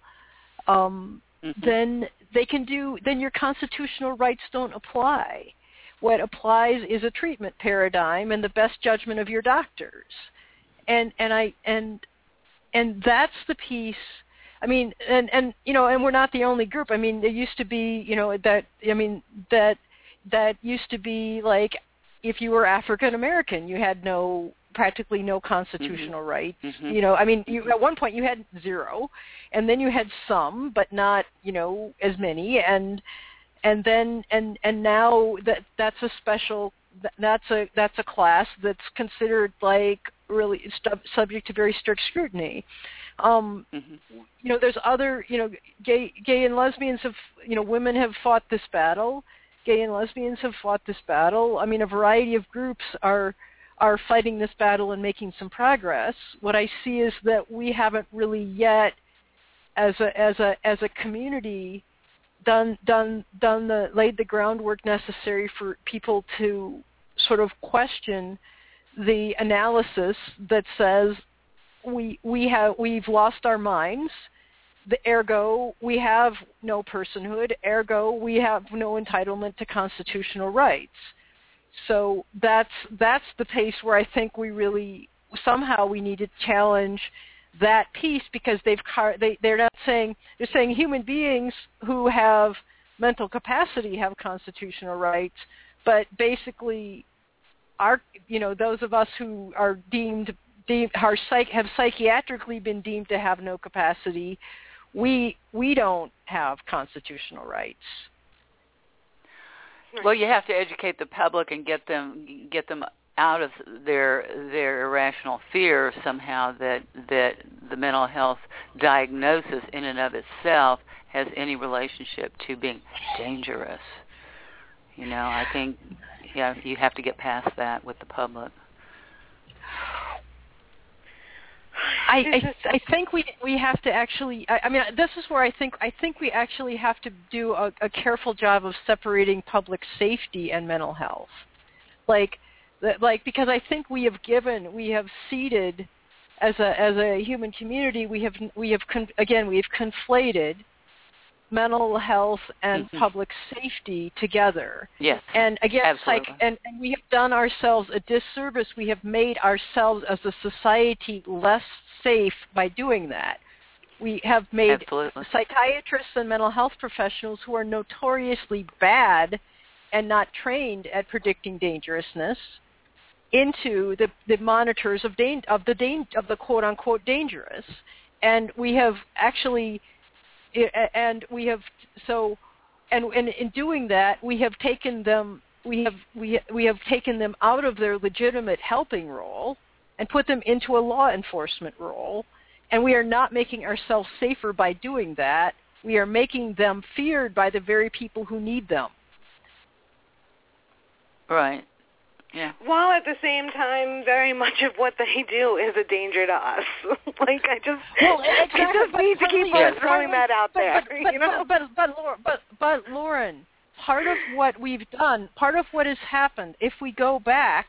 then then your constitutional rights don't apply. What applies is a treatment paradigm and the best judgment of your doctors. And that's the piece. I mean, and we're not the only group. I mean, there used to be, that used to be like, if you were African American, you had practically no constitutional rights. I mean, at one point you had zero, and then you had some, but not, as many, and now that's a special. That's a class that's considered like really subject to very strict scrutiny. There's other, gay and lesbians have, women have fought this battle. Gay and lesbians have fought this battle. I mean, a variety of groups are fighting this battle and making some progress. What I see is that we haven't really yet, as a community, laid the groundwork necessary for people to sort of question the analysis that says we've lost our minds, ergo we have no personhood, ergo we have no entitlement to constitutional rights. So that's the pace where I think we really somehow we need to challenge that piece, because they're not saying, they're saying human beings who have mental capacity have constitutional rights, but basically those of us who are have psychiatrically been deemed to have no capacity, we don't have constitutional rights.
Well, you have to educate the public and get them out of their irrational fear somehow that the mental health diagnosis in and of itself has any relationship to being dangerous. I think you have to get past that with the public.
I think we have to actually. I mean, this is where I think we actually have to do a careful job of separating public safety and mental health, because I think we have ceded as a human community. We have conflated mental health and public safety together.
Yes.
And again,
absolutely.
and we have done ourselves a disservice. We have made ourselves as a society less safe by doing that. We have made
absolutely.
Psychiatrists and mental health professionals who are notoriously bad and not trained at predicting dangerousness into the monitors of the quote unquote dangerous. And we have actually and in doing that, we have taken them out of their legitimate helping role and put them into a law enforcement role. And we are not making ourselves safer by doing that. We are making them feared by the very people who need them.
Right. Yeah.
While at the same time, very much of what they do is a danger to us. I just need to keep on throwing that out there.
But Lauren, part of what we've done, part of what has happened, if we go back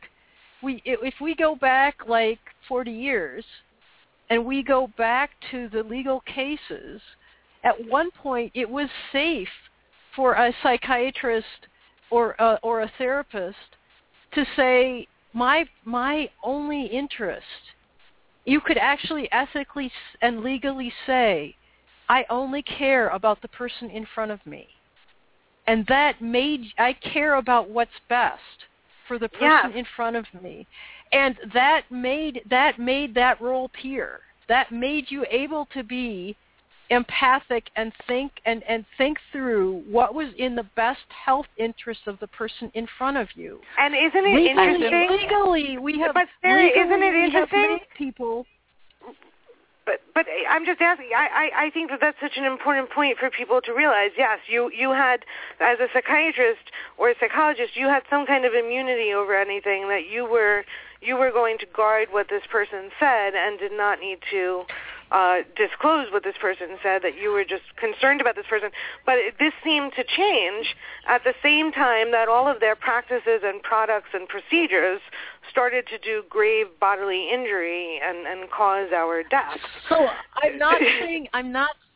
like 40 years, and we go back to the legal cases, at one point it was safe for a psychiatrist or a therapist to say, my only interest, you could actually ethically and legally say, I only care about the person in front of me. And that I care about what's best for the person in front of me. And that made that role pure. That made you able to be empathic and think through what was in the best health interest of the person in front of you.
And isn't it interesting?
Legally, we have.
But Sarah, isn't it interesting?
People.
But I'm just asking. I think that's such an important point for people to realize. Yes, you had, as a psychiatrist or a psychologist, you had some kind of immunity over anything, that you were going to guard what this person said and did not need to disclose what this person said, that you were just concerned about this person. But this seemed to change at the same time that all of their practices and products and procedures started to do grave bodily injury and cause our death.
So I'm not saying I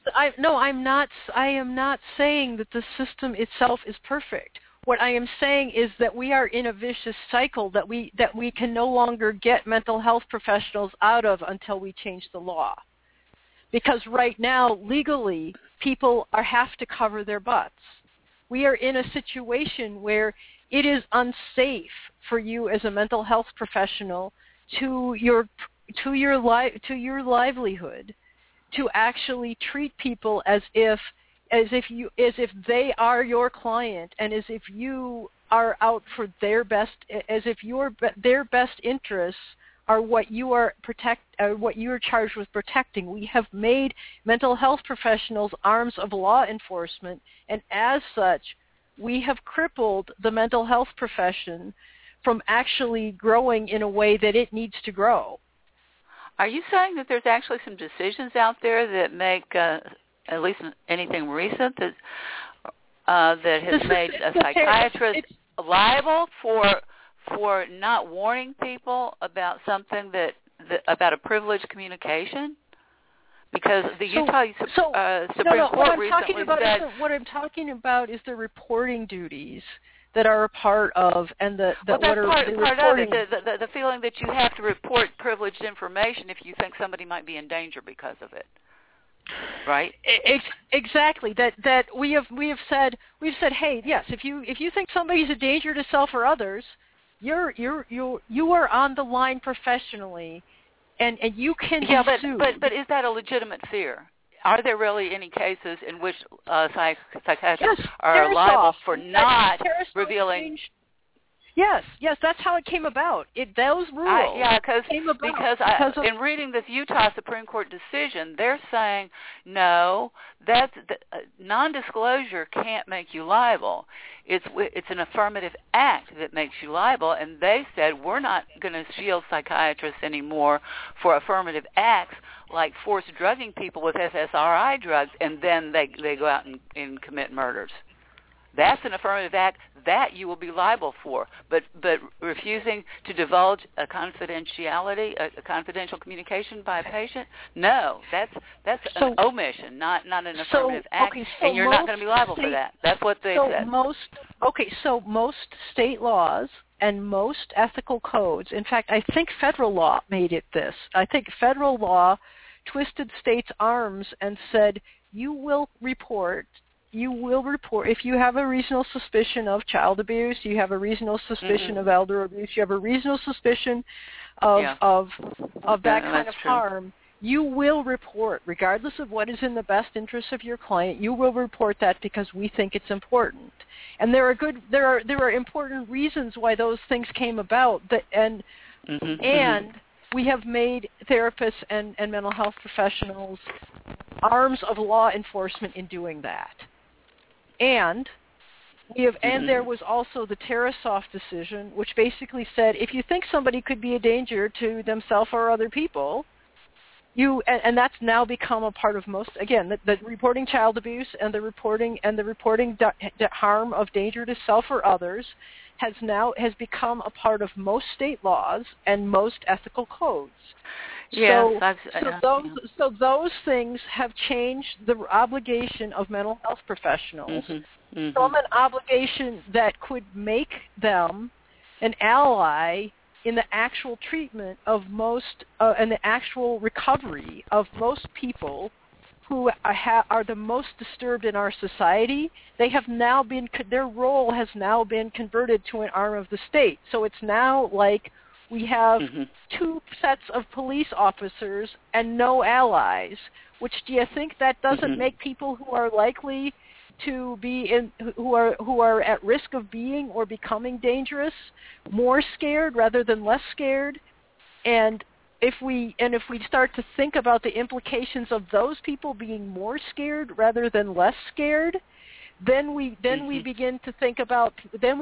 am not saying that the system itself is perfect. What I am saying is that we are in a vicious cycle that we can no longer get mental health professionals out of until we change the law. Because right now, legally, people have to cover their butts. We are in a situation where it is unsafe for you as a mental health professional to your livelihood to actually treat people as if they are your client, and as if you are out for their best, as if their best interests are what you are charged with protecting. We have made mental health professionals arms of law enforcement, and as such, we have crippled the mental health profession from actually growing in a way that it needs to grow.
Are you saying that there's actually some decisions out there that make, at least anything recent, that has made a psychiatrist liable for not warning people about something about a privileged communication? Because the Utah Supreme Court recently said...
What I'm talking about is the reporting duties that are a part of, and the feeling that you have to report privileged information if you think somebody might be in danger because of it. Right. Exactly. That we have said, hey, yes, if you think somebody's a danger to self or others, you are on the line professionally, and you can be sued.
But is that a legitimate fear? Are there really any cases in which psychiatrists are liable for not revealing?
Yes, that's how it came about. Those rules came about because
in reading this Utah Supreme Court decision, they're saying, no, non-disclosure can't make you liable. It's an affirmative act that makes you liable, and they said, we're not going to shield psychiatrists anymore for affirmative acts like forced drugging people with SSRI drugs, and then they go out and commit murders. That's an affirmative act that you will be liable for, but refusing to divulge a confidential communication by a patient, no, that's an omission, not an affirmative act, and you're not going to be liable for that. That's what they said.
So most state laws and most ethical codes, in fact, I think federal law made it this. I think federal law twisted states' arms and said, you will report if you have a reasonable suspicion of child abuse, you have a reasonable suspicion of elder abuse, you have a reasonable suspicion of that kind of harm, you will report, regardless of what is in the best interest of your client. You will report that because we think it's important. And there are important reasons why those things came about. And we have made therapists and mental health professionals arms of law enforcement in doing that. And there was also the Tarasoff decision, which basically said if you think somebody could be a danger to themselves or other people, and that's now become a part of most, again, the reporting child abuse and the reporting harm of danger to self or others has become a part of most state laws and most ethical codes.
Yes,
so those things have changed the obligation of mental health professionals from an obligation that could make them an ally in the actual treatment of most, and the actual recovery of most people who are the most disturbed in our society. Their role has now been converted to an arm of the state. So it's now like we have two sets of police officers and no allies. Which, do you think that doesn't make people who are likely to be who are at risk of being or becoming dangerous more scared rather than less scared? And if we start to think about the implications of those people being more scared rather than less scared, then we begin to think about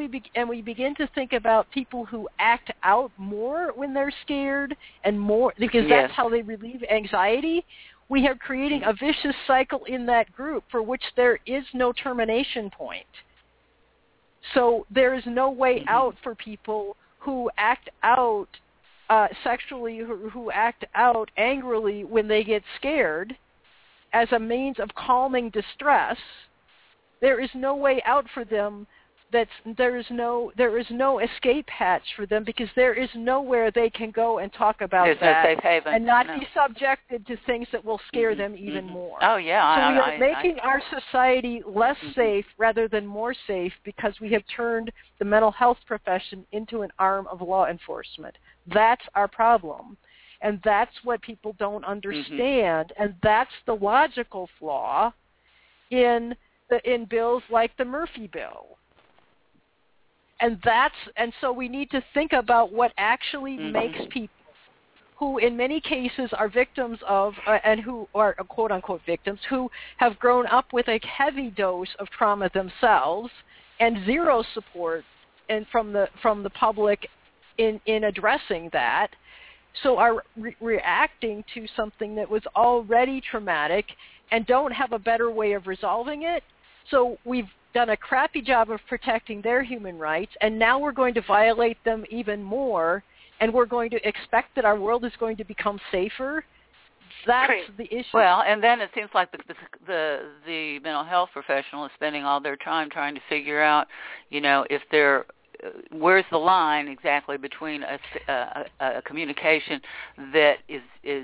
people who act out more when they're scared and more because that's how they relieve anxiety. We are creating a vicious cycle in that group for which there is no termination point. So there is no way out for people who act out sexually, who act out angrily when they get scared as a means of calming distress. There is no way out for them. There is no escape hatch for them because there is nowhere they can go and talk about
There's
that
no safe haven.
and not be subjected to things that will scare them even more.
Oh yeah.
So we are making our society less safe rather than more safe because we have turned the mental health profession into an arm of law enforcement. That's our problem. And that's what people don't understand. And that's the logical flaw in bills like the Murphy bill. And so we need to think about what actually makes people who in many cases are victims of and who are quote unquote victims who have grown up with a heavy dose of trauma themselves and zero support from the public in addressing that, so are reacting to something that was already traumatic and don't have a better way of resolving it. So we've done a crappy job of protecting their human rights, and now we're going to violate them even more, and we're going to expect that our world is going to become safer. That's the issue.
Well, and then it seems like the mental health professional is spending all their time trying to figure out, if they're where's the line exactly between a communication that is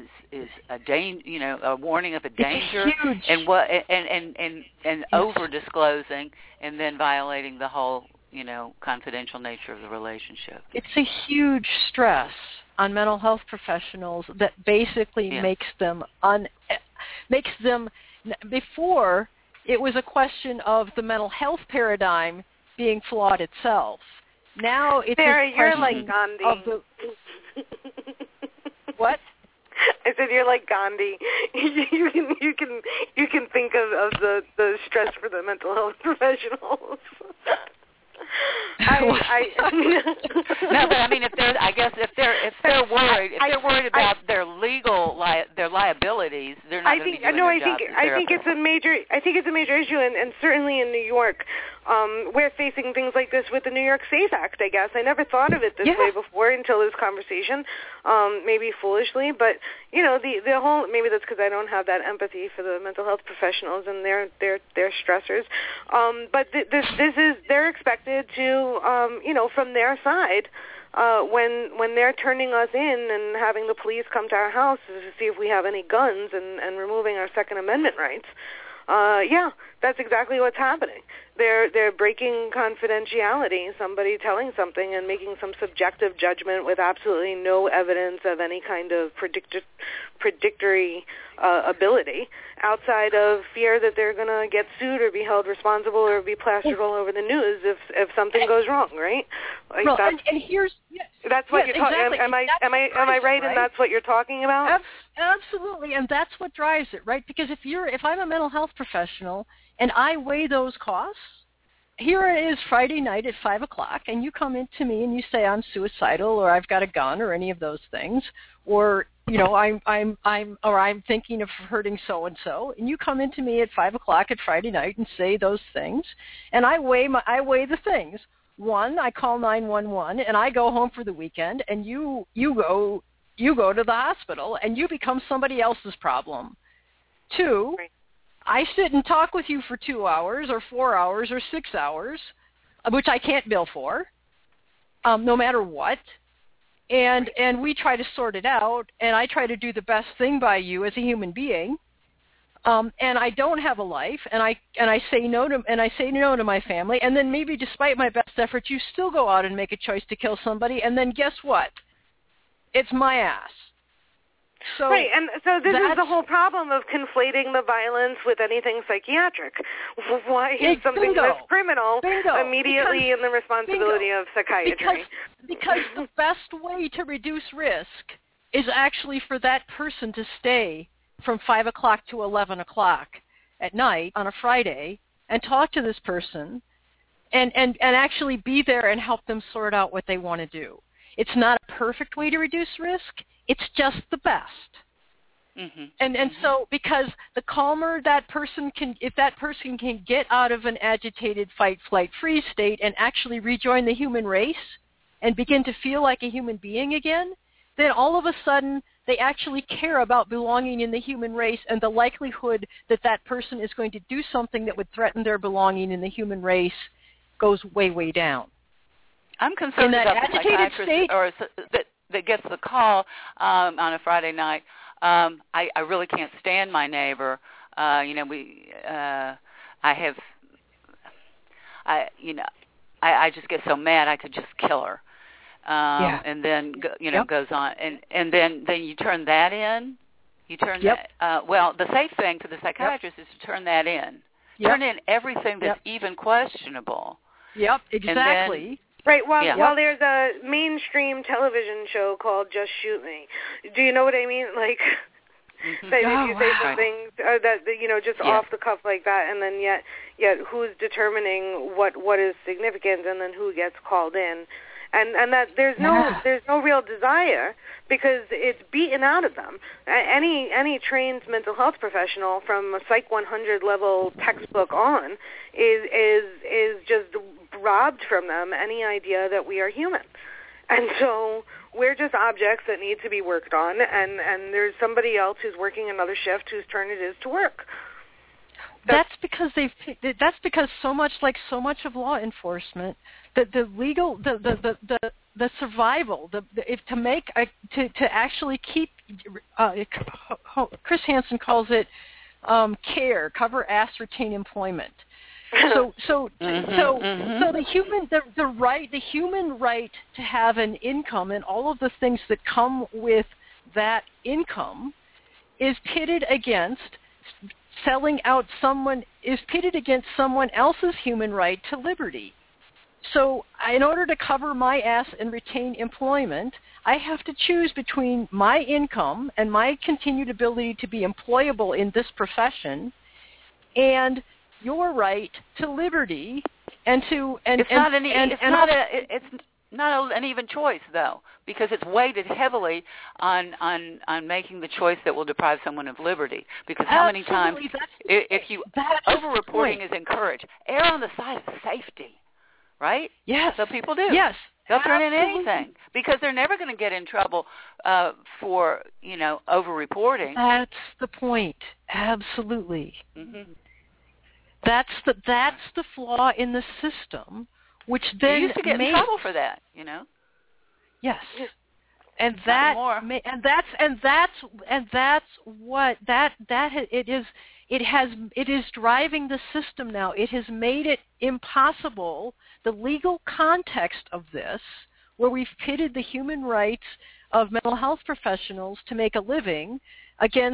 a warning of a danger and what and over disclosing and then violating the whole confidential nature of the relationship.
It's a huge stress on mental health professionals that basically makes them before it was a question of the mental health paradigm being flawed itself. Now it's
Sarah,
a
you're
question
like Gandhi.
of the what?
I said you're like Gandhi. You can think of the stress for the mental health professionals.
No, but I mean, if they're worried about their legal their liabilities, they're not going to be doing their job as
I think it's a major issue, and certainly in New York, we're facing things like this with the New York SAFE Act. I guess I never thought of it this way before until this conversation, maybe foolishly, but the whole, maybe that's because I don't have that empathy for the mental health professionals and their stressors, but they're expected to from their side, when they're turning us in and having the police come to our house to see if we have any guns and removing our Second Amendment rights. That's exactly what's happening. They're breaking confidentiality, somebody telling something and making some subjective judgment with absolutely no evidence of any kind of predictory ability outside of fear that they're going to get sued or be held responsible or be plastered all over the news if something goes wrong, right? Like
well, and here's
that's what you're talking.
Exactly.
Am I right? And that's what you're talking about?
Absolutely, and that's what drives it, right? Because if I'm a mental health professional and I weigh those costs, here it is Friday night at 5:00, and you come in to me and you say I'm suicidal or I've got a gun or any of those things, or I'm thinking of hurting so and so, and you come into me at 5:00 at Friday night and say those things, and I weigh the things. One, I call 911 and I go home for the weekend, and you go to the hospital and you become somebody else's problem. Two,
right.
I sit and talk with you for 2 hours or 4 hours or 6 hours, which I can't bill for, no matter what. And we try to sort it out, and I try to do the best thing by you as a human being. And I don't have a life, and I say no to my family, and then maybe despite my best efforts, you still go out and make a choice to kill somebody, and then guess what? It's my ass. So
right, and so this is the whole problem of conflating the violence with anything psychiatric. Why is something that's criminal immediately in the responsibility of psychiatry?
Because the best way to reduce risk is actually for that person to stay from 5:00 to 11:00 at night on a Friday and talk to this person and actually be there and help them sort out what they want to do. It's not a perfect way to reduce risk. It's just the best. Mm-hmm. And so because the calmer that person can, if that person can get out of an agitated fight, flight, freeze state and actually rejoin the human race and begin to feel like a human being again, then all of a sudden they actually care about belonging in the human race, and the likelihood that that person is going to do something that would threaten their belonging in the human race goes way, way down.
I'm concerned about the psychiatrist that gets the call on a Friday night. I really can't stand my neighbor. I just get so mad I could just kill her. And then goes on, and then you turn that in. You turn that. The safe thing for the psychiatrist is to turn that in. Turn in everything that's even questionable.
Yep, exactly.
Right. Well, there's a mainstream television show called Just Shoot Me. Do you know what I mean? Like, you say some things that just off the cuff like that, and then yet who's determining what is significant, and then who gets called in, and that there's no real desire because it's beaten out of them. Any trained mental health professional from a Psych 100 level textbook on is just robbed from them any idea that we are human. And so we're just objects that need to be worked on, and there's somebody else who's working another shift whose turn it is to work.
That's because so much of law enforcement, the legal, the survival, to actually keep, Chris Hansen calls it cover, ass, retain employment. So the human right to have an income and all of the things that come with that income is pitted against someone else's human right to liberty. So in order to cover my ass and retain employment, I have to choose between my income and my continued ability to be employable in this profession and your right to liberty
it's not an even choice though, because it's weighted heavily on making the choice that will deprive someone of liberty. Because how many times if you over-reporting is encouraged, err on the side of safety, right?
Yes.
So people do.
Yes.
They'll turn in anything because they're never going to get in trouble for over-reporting.
That's the point. Absolutely.
Mm-hmm.
That's the flaw in the system, which then
you used to get in trouble for that,
Yes, and that's what it is driving the system now. It has made it impossible. The legal context of this, where we've pitted the human rights of mental health professionals to make a living against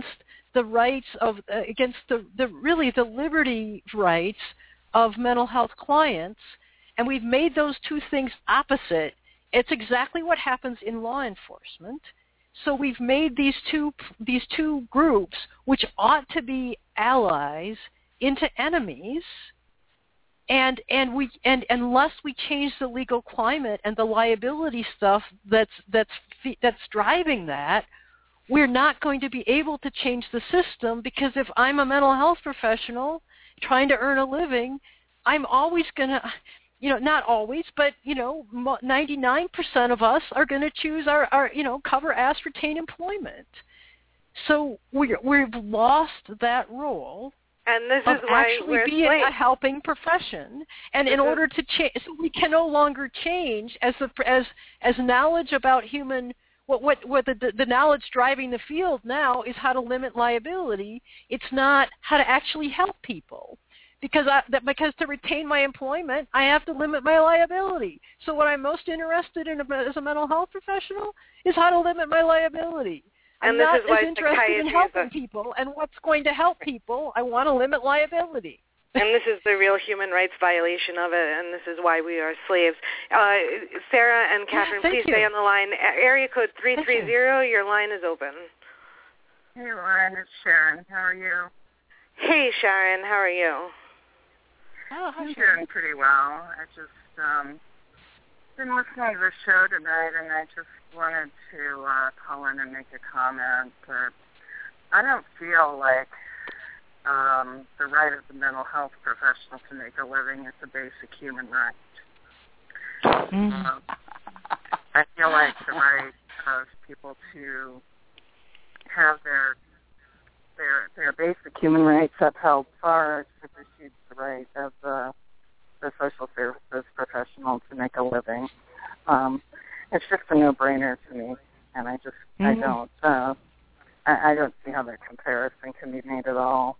the rights of against the liberty rights of mental health clients, and we've made those two things opposite. It's exactly what happens in law enforcement. So we've made these two groups, which ought to be allies, into enemies. And unless we change the legal climate and the liability stuff that's driving that, we're not going to be able to change the system, because if I'm a mental health professional trying to earn a living, I'm always going to, not always, but 99% of us are going to choose our cover ass, retain employment. So we've lost that role.
And this
of
is why
actually
we're
being
slaves.
a helping profession, and in order to change, so we can no longer change as knowledge about human. What the knowledge driving the field now is how to limit liability. It's not how to actually help people, because to retain my employment, I have to limit my liability. So what I'm most interested in as a mental health professional is how to limit my liability. I'm
And this
not
is why
as interested in helping people and what's going to help people. I want to limit liability.
And this is the real human rights violation of it, and this is why we are slaves. Sarah and Catherine, please stay on the line. Area code 330, your line is open.
Hey, Lauren, it's Sharon. How are you?
Hey, Sharon, how are you?
Oh, I'm doing pretty well. I just been listening to the show tonight, and I just wanted to call in and make a comment. But I don't feel like the right of the mental health professional to make a living is a basic human right. I feel like the right of people to have their basic human rights upheld far supersedes the right of the social services professional to make a living. It's just a no-brainer to me, and I don't see how that comparison can be made at all.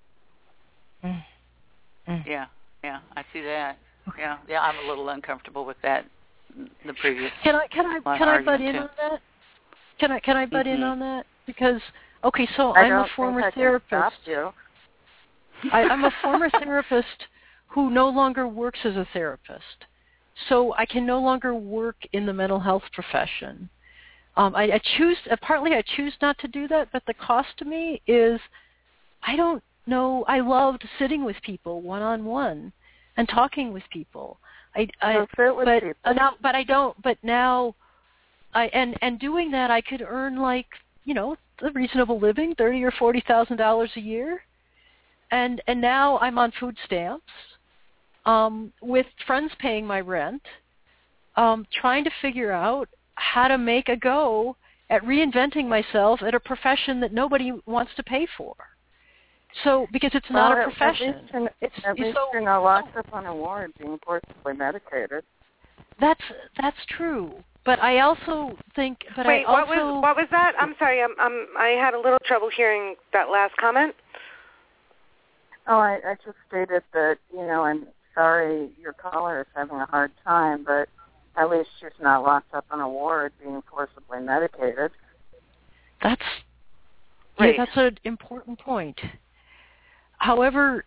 Yeah, I see that. Yeah, I'm a little uncomfortable with that. The previous.
Can I butt in on that? Can I butt in on that? Because so I'm a former therapist. I'm a former therapist who no longer works as a therapist, so I can no longer work in the mental health profession. I choose not to do that, but the cost to me is I don't know. I loved sitting with people one-on-one and talking with people. But I don't. But now, and doing that, I could earn a reasonable living, $30,000 or $40,000 a year, and now I'm on food stamps, with friends paying my rent, trying to figure out how to make a go at reinventing myself at a profession that nobody wants to pay for. So, because it's not a profession.
At least you're not locked up on a ward being forcibly medicated.
That's true. But I also think. But
Wait, what was that? I'm sorry. I had a little trouble hearing that last comment.
Oh, I just stated that I'm sorry your caller is having a hard time, but at least she's not locked up on a ward being forcibly medicated.
That's an important point. However,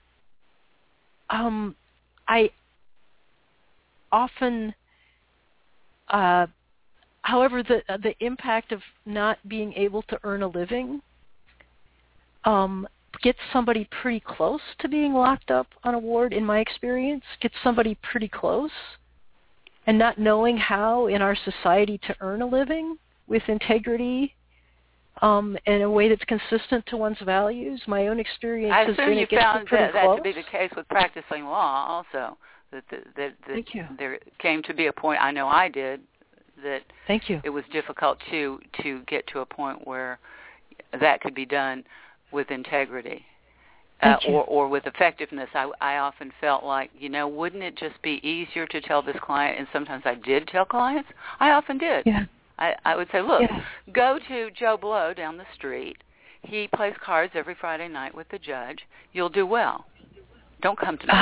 I often, the impact of not being able to earn a living gets somebody pretty close to being locked up on a ward, in my experience, gets somebody pretty close, and not knowing how in our society to earn a living with integrity, in a way that's consistent to one's values. My own experience has been it gets me pretty close.
that to be the case with practicing law also. That there came to be a point, I know I did, that
Thank you.
It was difficult to get to a point where that could be done with integrity or with effectiveness. I often felt like, wouldn't it just be easier to tell this client, and sometimes I did tell clients. I often did.
Yeah.
I would say, look, go to Joe Blow down the street. He plays cards every Friday night with the judge. You'll do well. Don't come to me.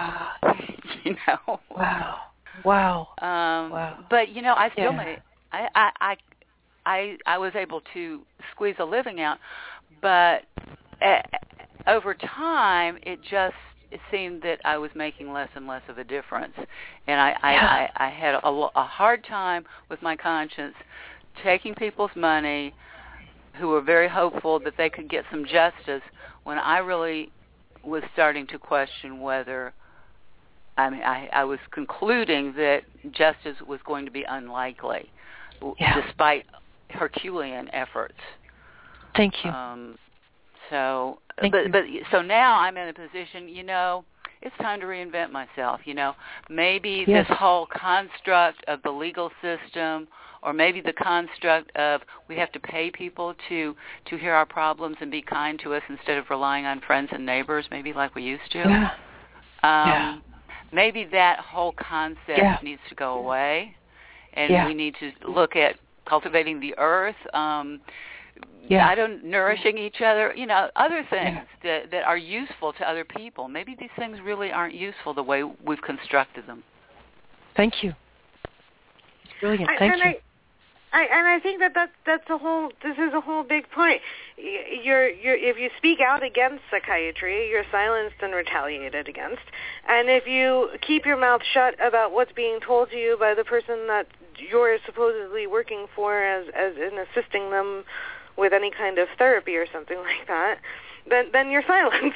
Wow.
But I still made. I was able to squeeze a living out, but over time, it seemed that I was making less and less of a difference, and I had a hard time with my conscience taking people's money who were very hopeful that they could get some justice when I really was starting to question whether, I was concluding that justice was going to be unlikely, despite Herculean efforts.
Thank you.
So now I'm in a position, it's time to reinvent myself. Maybe this whole construct of the legal system, or maybe the construct of we have to pay people to hear our problems and be kind to us instead of relying on friends and neighbors, maybe like we used to. Maybe that whole concept needs to go away, and we need to look at cultivating the earth, nourishing each other, other things that are useful to other people. Maybe these things really aren't useful the way we've constructed them.
Thank you. It's brilliant. Thank you.
I think that's a whole. This is a whole big point. If you speak out against psychiatry, you're silenced and retaliated against. And if you keep your mouth shut about what's being told to you by the person that you're supposedly working for, as in assisting them with any kind of therapy or something like that, then you're silenced.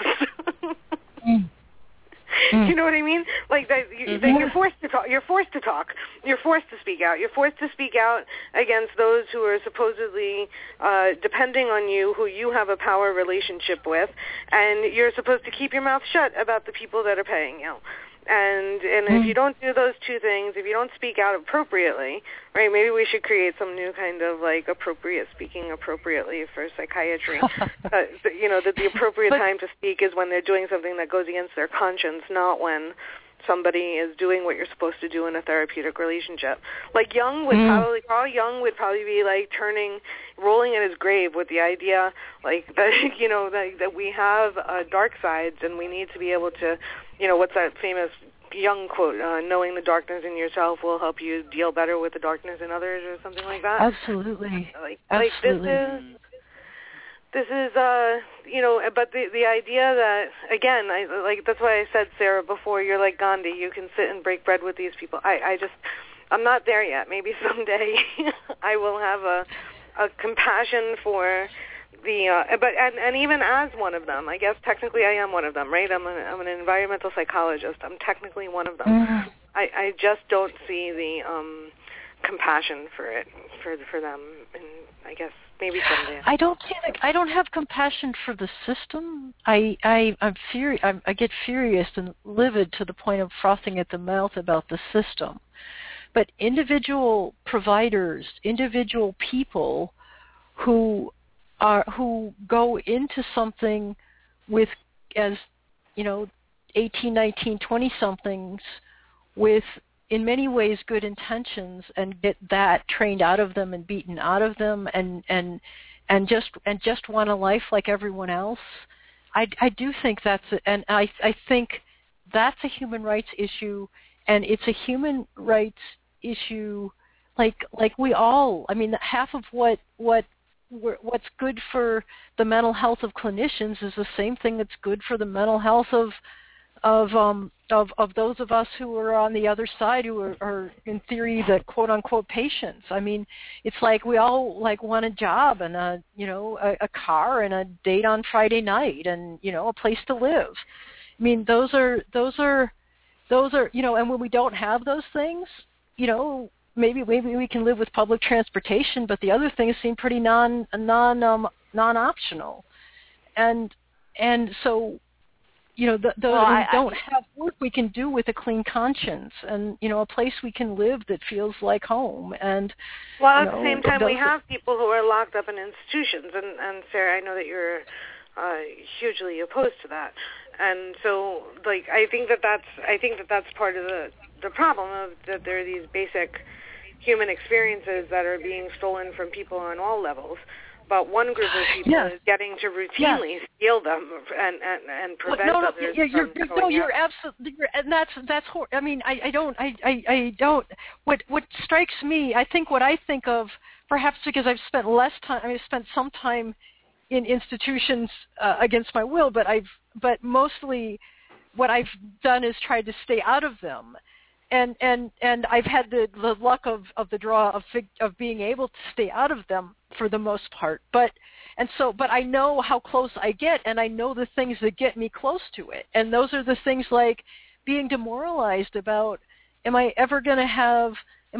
You know what I mean? Like that, you're forced to talk. You're forced to talk. You're forced to speak out. You're forced to speak out against those who are supposedly depending on you, who you have a power relationship with, and you're supposed to keep your mouth shut about the people that are paying you. And if you don't do those two things, if you don't speak out appropriately, right, maybe we should create some new kind of like appropriate speaking appropriately for psychiatry. That the appropriate time to speak is when they're doing something that goes against their conscience, not when somebody is doing what you're supposed to do in a therapeutic relationship. Like Carl Jung would probably be like rolling in his grave with the idea like that, that we have dark sides and we need to be able to, what's that famous Jung quote, knowing the darkness in yourself will help you deal better with the darkness in others, or something like that.
Absolutely.
Absolutely. This is, but the idea that, again, that's why I said, Sarah, before, you're like Gandhi. You can sit and break bread with these people. I'm not there yet. Maybe someday I will have a compassion for and even as one of them, I guess technically I am one of them, right? I'm an environmental psychologist. I'm technically one of them. I just don't see the compassion for them, and I guess maybe someday.
I don't have compassion for the system. I'm furious. I get furious and livid to the point of frothing at the mouth about the system. But individual providers, individual people who go into something with, as 18, 19, 20-somethings with, in many ways, good intentions, and get that trained out of them and beaten out of them, and just want a life like everyone else. I do think I think that's a human rights issue, and it's a human rights issue. Like we all. I mean, half of what's good for the mental health of clinicians is the same thing that's good for the mental health of those of us who are on the other side, who are in theory the quote unquote patients. I mean, it's like we all want a job and a car and a date on Friday night and a place to live. I mean, those are and when we don't have those things, maybe we can live with public transportation, but the other things seem pretty non-optional, and so those don't have work we can do with a clean conscience, and a place we can live that feels like home. And
at the same time, we have people who are locked up in institutions, and Sarah, I know that you're hugely opposed to that, and so I think that's part of the problem of that there are these basic human experiences that are being stolen from people on all levels, but one group of people is getting to routinely steal them and prevent others from going
you're absolutely, and that's I mean, I don't. What strikes me, what I think of, perhaps because I've spent some time in institutions against my will, but mostly what I've done is tried to stay out of them. And I've had the luck of the draw of being able to stay out of them for the most part. But I know how close I get, and I know the things that get me close to it. And those are the things like being demoralized about, am I ever going to have, do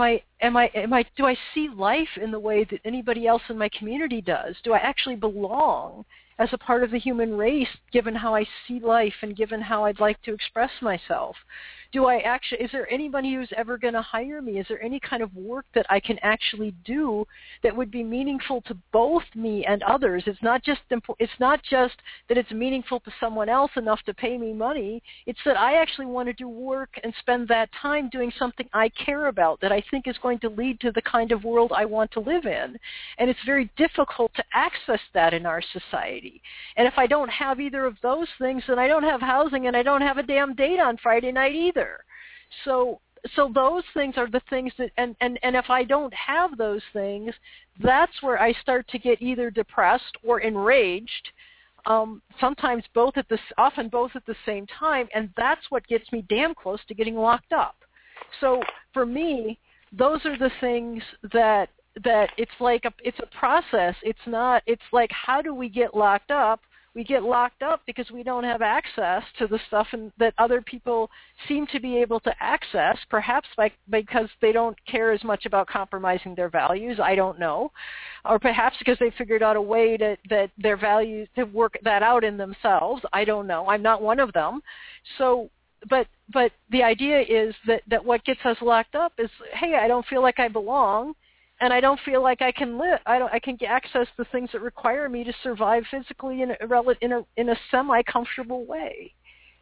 I see life in the way that anybody else in my community does? Do I actually belong as a part of the human race, given how I see life and given how I'd like to express myself? Is there anybody who's ever going to hire me? Is there any kind of work that I can actually do that would be meaningful to both me and others? It's not just that it's meaningful to someone else enough to pay me money. It's that I actually want to do work and spend that time doing something I care about that I think is going to lead to the kind of world I want to live in. And it's very difficult to access that in our society. And if I don't have either of those things, then I don't have housing and I don't have a damn date on Friday night either. So those things are the things that, and if I don't have those things, that's where I start to get either depressed or enraged, often both at the same time, and that's what gets me damn close to getting locked up. So for me, those are the things that it's like it's a process. It's like, how do we get locked up? We get locked up because we don't have access to the stuff that other people seem to be able to access, perhaps because they don't care as much about compromising their values, I don't know, or perhaps because they figured out a way that their values, to work that out in themselves, I don't know. I'm not one of them. So, but the idea is that what gets us locked up is, hey, I don't feel like I belong. And I don't feel like I can live. I can access the things that require me to survive physically in a semi-comfortable way.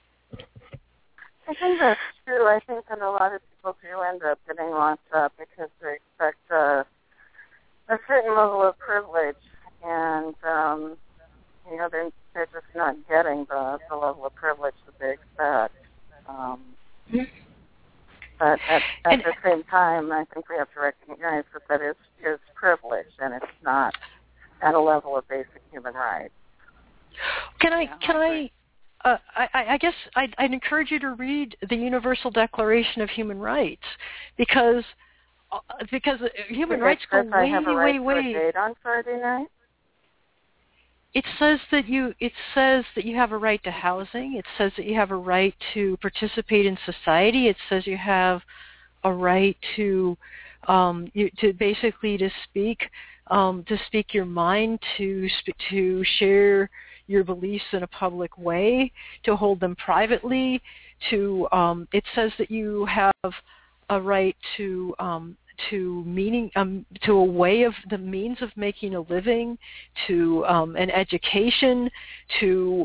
I think that's true. I think that a lot of people do end up getting locked up because they expect a certain level of privilege, and they're just not getting the level of privilege that they expect. But at the same time, I think we have to recognize that is privilege, and it's not at a level of basic human rights.
I guess I'd encourage you to read the Universal Declaration of Human Rights because human rights go way,
I have a right
way.
To a date on Friday night?
It says that you have a right to housing. It says that you have a right to participate in society. It says you have a right to speak your mind, to share your beliefs in a public way, to hold them privately. It says that you have a right to a way of the means of making a living, to an education, to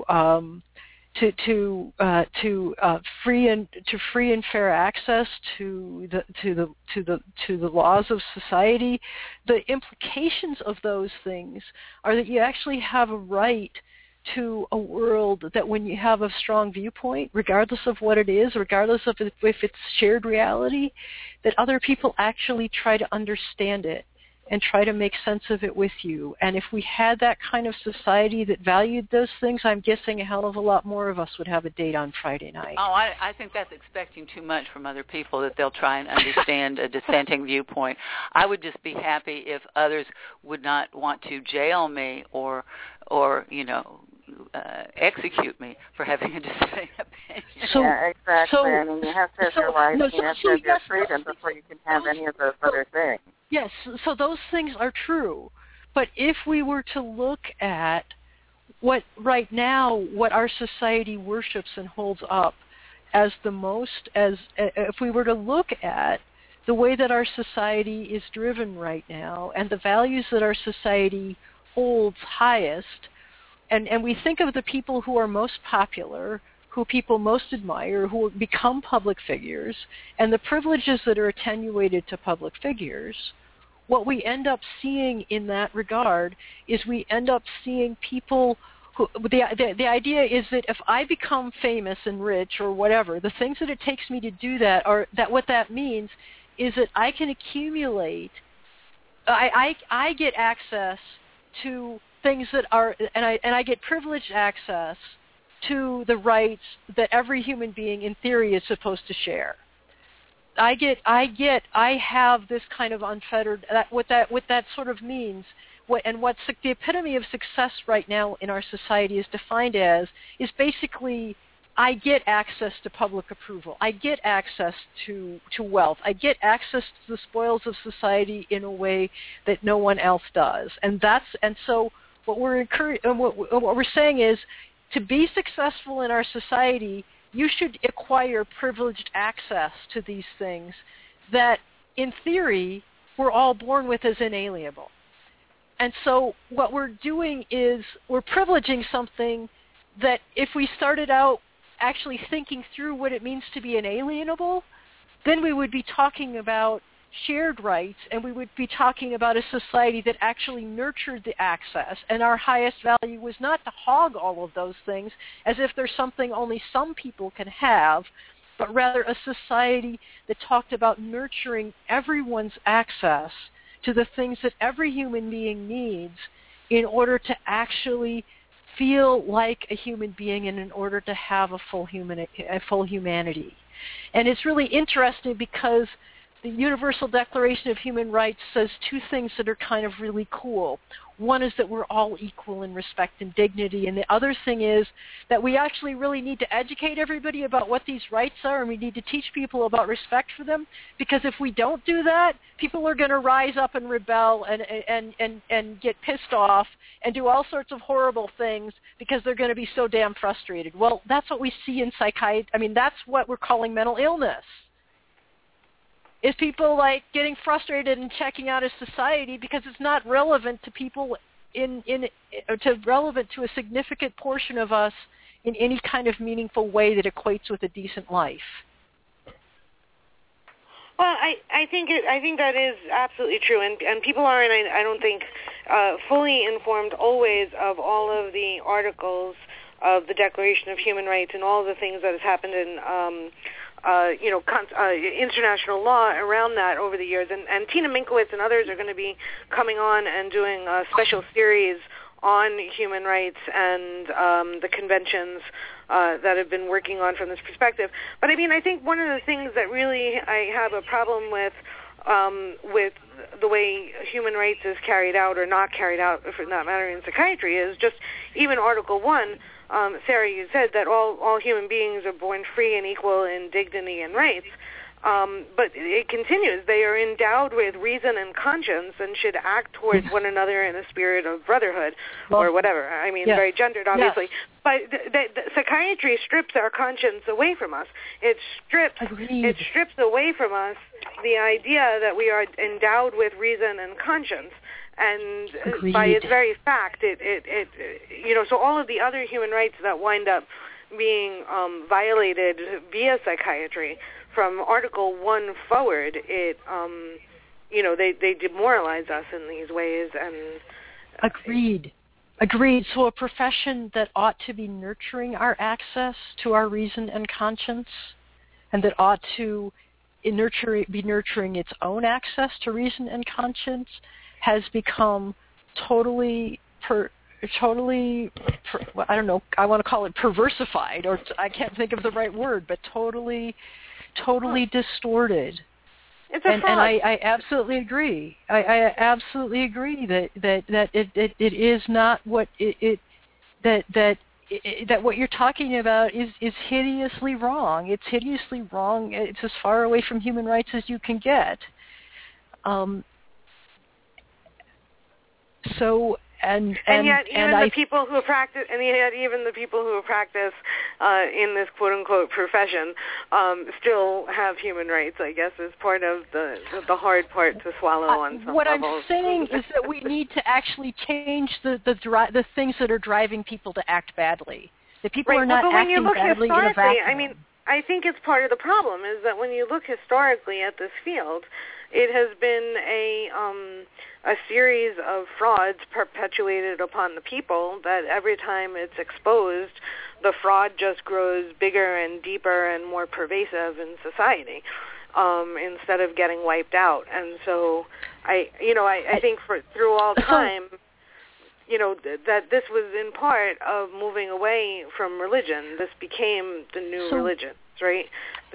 free and fair access to the laws of society. The implications of those things are that you actually have a right to a world that, when you have a strong viewpoint, regardless of what it is, regardless of if it's shared reality, that other people actually try to understand it and try to make sense of it with you. And if we had that kind of society that valued those things, I'm guessing a hell of a lot more of us would have a date on Friday night.
Oh, I think that's expecting too much from other people, that they'll try and understand a dissenting viewpoint. I would just be happy if others would not want to jail me or execute me for having a dissenting opinion.
Yeah, exactly. I mean, you have to have your life, and you have to have your freedom before you can have any of those other things.
Yes, so those things are true. But if we were to look at what our society worships and holds up as if we were to look at the way that our society is driven right now and the values that our society holds highest, and we think of the people who are most popular, who people most admire, who become public figures, and the privileges that are attenuated to public figures, what we end up seeing in that regard is we end up seeing people who, the idea is that if I become famous and rich or whatever, the things that it takes me to do that are that what that means is that I can accumulate, I get access to things that are, and I get privileged access to the rights that every human being in theory is supposed to share. I have this kind of unfettered, what that sort of means, what's the epitome of success right now in our society is defined as, is basically I get access to public approval. I get access to wealth. I get access to the spoils of society in a way that no one else does. And so what we're what we're saying is, to be successful in our society, you should acquire privileged access to these things that, in theory, we're all born with as inalienable. And so what we're doing is we're privileging something that, if we started out actually thinking through what it means to be inalienable, then we would be talking about shared rights, and we would be talking about a society that actually nurtured the access, and our highest value was not to hog all of those things as if there's something only some people can have, but rather a society that talked about nurturing everyone's access to the things that every human being needs in order to actually feel like a human being and in order to have a full humanity. And it's really interesting because the Universal Declaration of Human Rights says two things that are kind of really cool. One is that we're all equal in respect and dignity, and the other thing is that we actually really need to educate everybody about what these rights are, and we need to teach people about respect for them, because if we don't do that, people are going to rise up and rebel and get pissed off and do all sorts of horrible things because they're going to be so damn frustrated. Well, that's what we see in psychiatry. I mean, that's what we're calling mental illness. Is people like getting frustrated and checking out of society because it's not relevant to people relevant to a significant portion of us in any kind of meaningful way that equates with a decent life.
Well, I think that is absolutely true, and people aren't, I don't think, fully informed always of all of the articles of the Declaration of Human Rights and all the things that has happened in international law around that over the years. And Tina Minkowitz and others are going to be coming on and doing a special series on human rights and the conventions that have been working on from this perspective. But I mean, I think one of the things that really I have a problem with the way human rights is carried out or not carried out, for that matter, in psychiatry, is just even Article 1. Sarah, you said that all human beings are born free and equal in dignity and rights, but it continues. They are endowed with reason and conscience and should act towards one another in a spirit of brotherhood or whatever. I mean, very gendered, obviously. Yes. But the psychiatry strips our conscience away from us. It strips away from us the idea that we are endowed with reason and conscience. And Agreed. By its very fact, so all of the other human rights that wind up being violated via psychiatry from Article 1 forward, they demoralize us in these ways. And Agreed. So a profession that ought to be nurturing our access to our reason and conscience, and that ought to be nurturing its own access to reason and conscience, has become totally I don't know, I want to call it perversified, or I can't think of the right word, but totally distorted. It's a fraud. And I absolutely agree. I absolutely agree that it is not what that what you're talking about is hideously wrong. It's hideously wrong. It's as far away from human rights as you can get. Yet even the people who practice in this quote unquote profession still have human rights, I guess, is part of the hard part to swallow on some
what
levels.
I'm saying is that we need to actually change the things that are driving people to act badly. The people are not acting badly in a vacuum.
I mean, I think it's part of the problem is that when you look historically at this field, it has been a series of frauds perpetuated upon the people that every time it's exposed, the fraud just grows bigger and deeper and more pervasive in society instead of getting wiped out. And so I think through all time, that this was in part of moving away from religion. This became the new religions, right?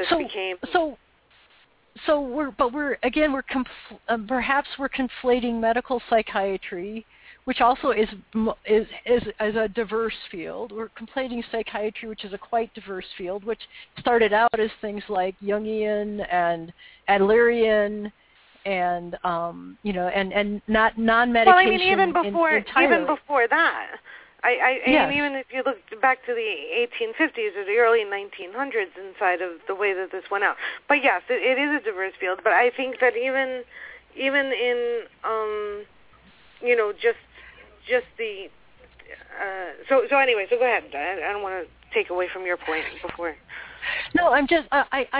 Perhaps we're conflating medical psychiatry, which also is a diverse field. We're conflating psychiatry, which is a quite diverse field, which started out as things like Jungian and Adlerian, and and not non-medication.
Well, I mean, even before that, I mean, even if you look back to the 1850s or the early 1900s, inside of the way that this went out. But yes, it is a diverse field. But I think that even in just the so anyway, so go ahead. I don't want to take away from your point before.
No, I'm just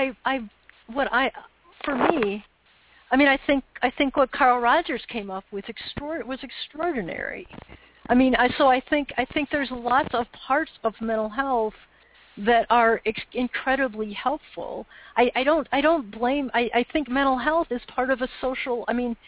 for me. I mean, I think what Carl Rogers came up with was extraordinary. I mean, I think there's lots of parts of mental health that are incredibly helpful. I don't blame. I think mental health is part of a social. I mean,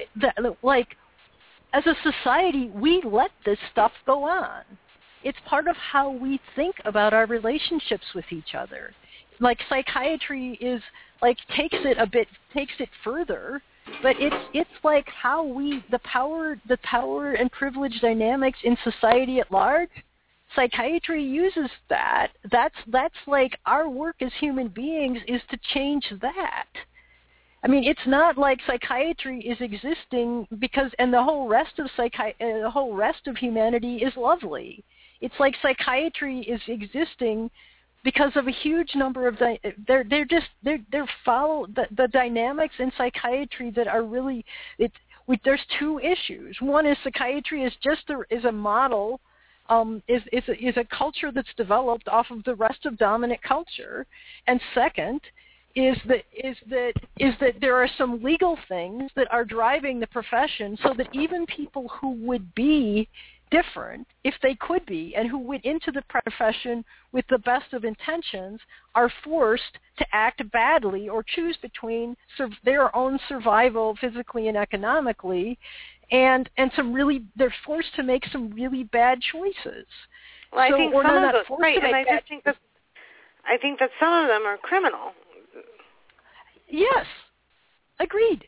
as a society, we let this stuff go on. It's part of how we think about our relationships with each other. Like psychiatry is takes it further, but it's like how the power and privilege dynamics in society at large. Psychiatry uses that. That's like our work as human beings is to change that. I mean, it's not like psychiatry is existing and the whole rest of humanity is lovely. It's like psychiatry is existing because of a huge number of they follow the dynamics in psychiatry that are really there's two issues. One is psychiatry is a model, is a culture that's developed off of the rest of dominant culture, and second is that there are some legal things that are driving the profession, so that even people who would be different, if they could be, and who went into the profession with the best of intentions, are forced to act badly or choose between their own survival physically and economically, and they're forced to make some really bad choices.
Well, I think some of those, right, and I think that some of them are criminal.
Yes, agreed.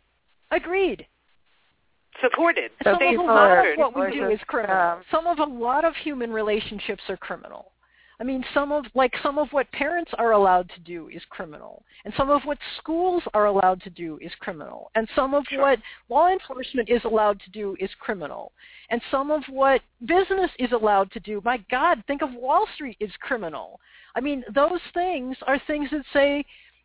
Supported.
Some of a lot of what we do is criminal. A lot of human relationships are criminal. I mean, some of what parents are allowed to do is criminal, and some of what schools are allowed to do is criminal, and some of what law enforcement is allowed to do is criminal, and some of what business is allowed to do. My God, think of Wall Street is criminal. I mean, those things are things that say,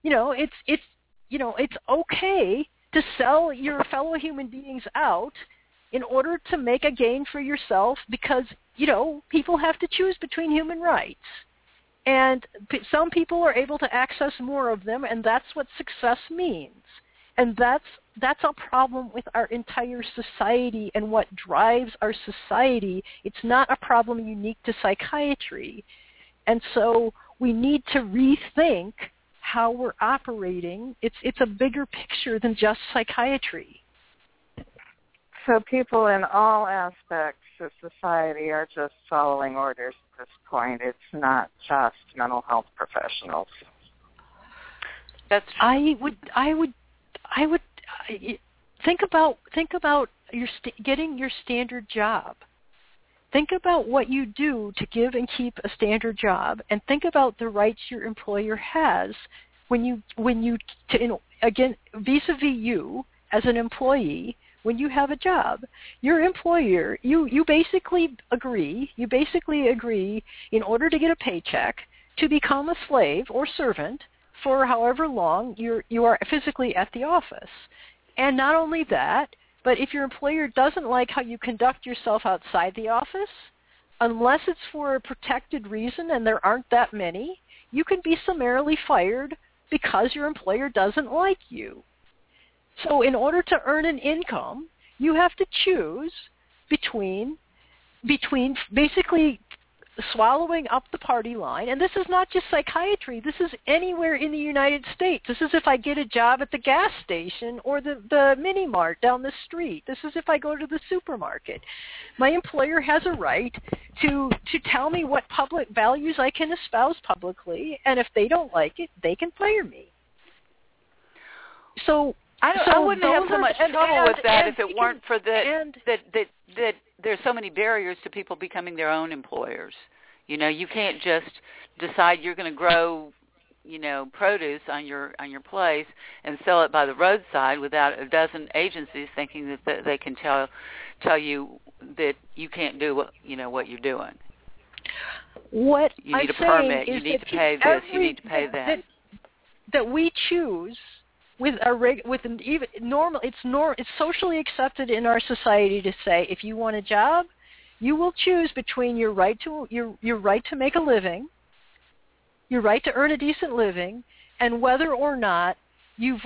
it's okay to sell your fellow human beings out in order to make a gain for yourself, because, people have to choose between human rights. And some people are able to access more of them, and that's what success means. And that's a problem with our entire society and what drives our society. It's not a problem unique to psychiatry. And so we need to rethink how we're operating. It's a bigger picture than just psychiatry.
So people in all aspects of society are just following orders at this point. It's not just mental health professionals.
That's true. I would think about getting your standard job. Think about what you do to give and keep a standard job, and think about the rights your employer has again, vis-a-vis you as an employee. When you have a job, your employer, you basically agree in order to get a paycheck to become a slave or servant for however long you are physically at the office. And not only that, but if your employer doesn't like how you conduct yourself outside the office, unless it's for a protected reason, and there aren't that many, you can be summarily fired because your employer doesn't like you. So in order to earn an income, you have to choose between basically swallowing up the party line. And this is not just psychiatry. This is anywhere in the United States. This is if I get a job at the gas station or the mini mart down the street. This is if I go to the supermarket. My employer has a right to tell me what public values I can espouse publicly, and if they don't like it, they can fire me. So
I wouldn't have so much trouble with that if it weren't for that there's so many barriers to people becoming their own employers. You know, you can't just decide you're going to grow, you know, produce on your place and sell it by the roadside without a dozen agencies thinking that they can tell you that you can't do what you're doing.
What
you need
I'm
a permit,
saying
you need to pay this, you need to pay that.
That we choose with an even normal. It's socially accepted in our society to say, if you want a job, you will choose between your right to make a living, your right to earn a decent living, and whether or not you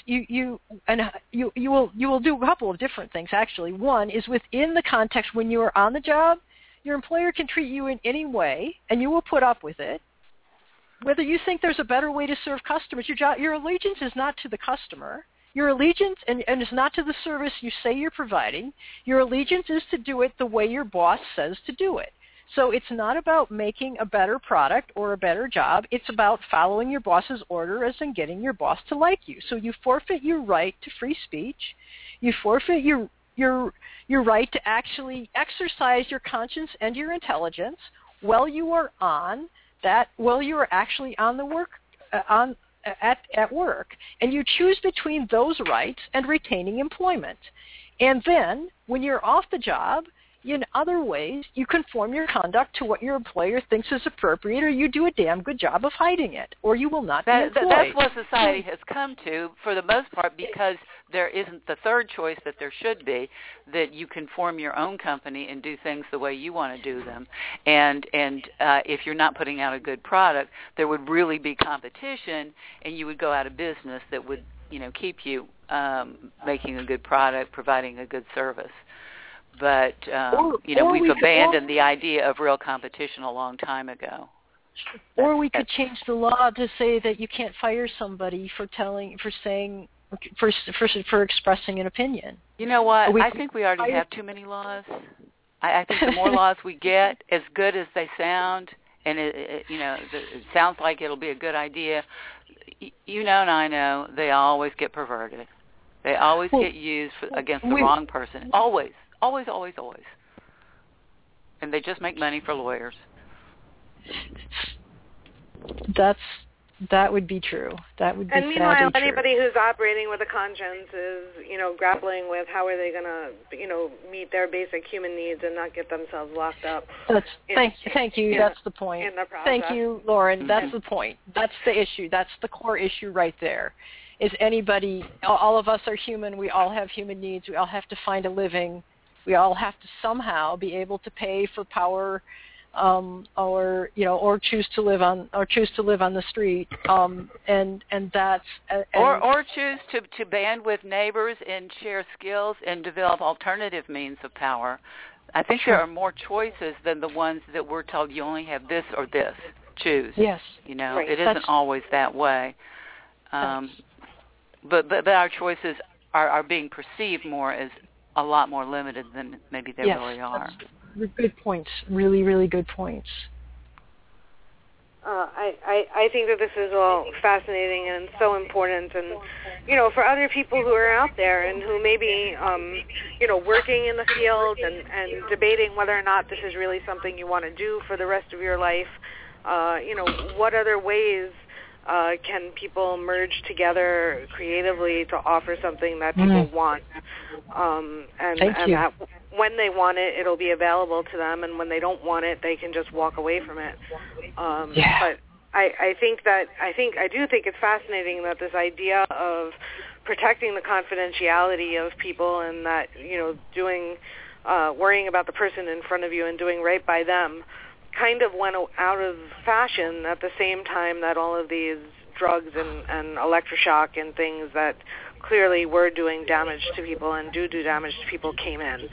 will do a couple of different things. Actually, one is within the context when you are on the job, your employer can treat you in any way, and you will put up with it. Whether you think there's a better way to serve customers, your allegiance is not to the customer. Your allegiance and is not to the service you say you're providing. Your allegiance is to do it the way your boss says to do it. So it's not about making a better product or a better job. It's about following your boss's orders and getting your boss to like you. So you forfeit your right to free speech. You forfeit your right to actually exercise your conscience and your intelligence while you are actually on the work at work, and you choose between those rights and retaining employment. And then when you're off the job, in other ways, you conform your conduct to what your employer thinks is appropriate, or you do a damn good job of hiding it, or you will not be employed.
That's what society has come to, for the most part, because there isn't the third choice that there should be, that you can form your own company and do things the way you want to do them. And if you're not putting out a good product, there would really be competition, and you would go out of business that would, keep you making a good product, providing a good service. But, we've abandoned the idea of real competition a long time ago.
Or we could change the law to say that you can't fire somebody for expressing an opinion.
You know what? I think we already have too many laws. I think the more laws we get, as good as they sound, and it sounds like it'll be a good idea, and I know they always get perverted. They always get used against the wrong person. Always. Always, always, always. And they just make money for lawyers.
That would be true. That would be
And meanwhile,
true.
Anybody who's operating with a conscience is, grappling with how are they going to, meet their basic human needs and not get themselves locked up.
Thank you. That's the point.
In the process.
Thank you, Lauren. That's the point. That's the issue. That's the core issue right there. Is anybody? All of us are human. We all have human needs. We all have to find a living. We all have to somehow be able to pay for power, or choose to live on the street, and that's
or choose to band with neighbors and share skills and develop alternative means of power. I think there are more choices than the ones that we're told you only have this or this. Choose.
Yes.
Right. It isn't always that way. But our choices are being perceived more as a lot more limited than maybe they really are.
That's good points. Really, really good points.
I think that this is all fascinating and so important, and for other people who are out there and who may be working in the field and debating whether or not this is really something you want to do for the rest of your life. What other ways can people merge together creatively to offer something that people want, and that when they want it, it'll be available to them, and when they don't want it, they can just walk away from it. But I do think it's fascinating that this idea of protecting the confidentiality of people, and that worrying about the person in front of you and doing right by them kind of went out of fashion at the same time that all of these drugs and electroshock and things that clearly were doing damage to people and do damage to people came in.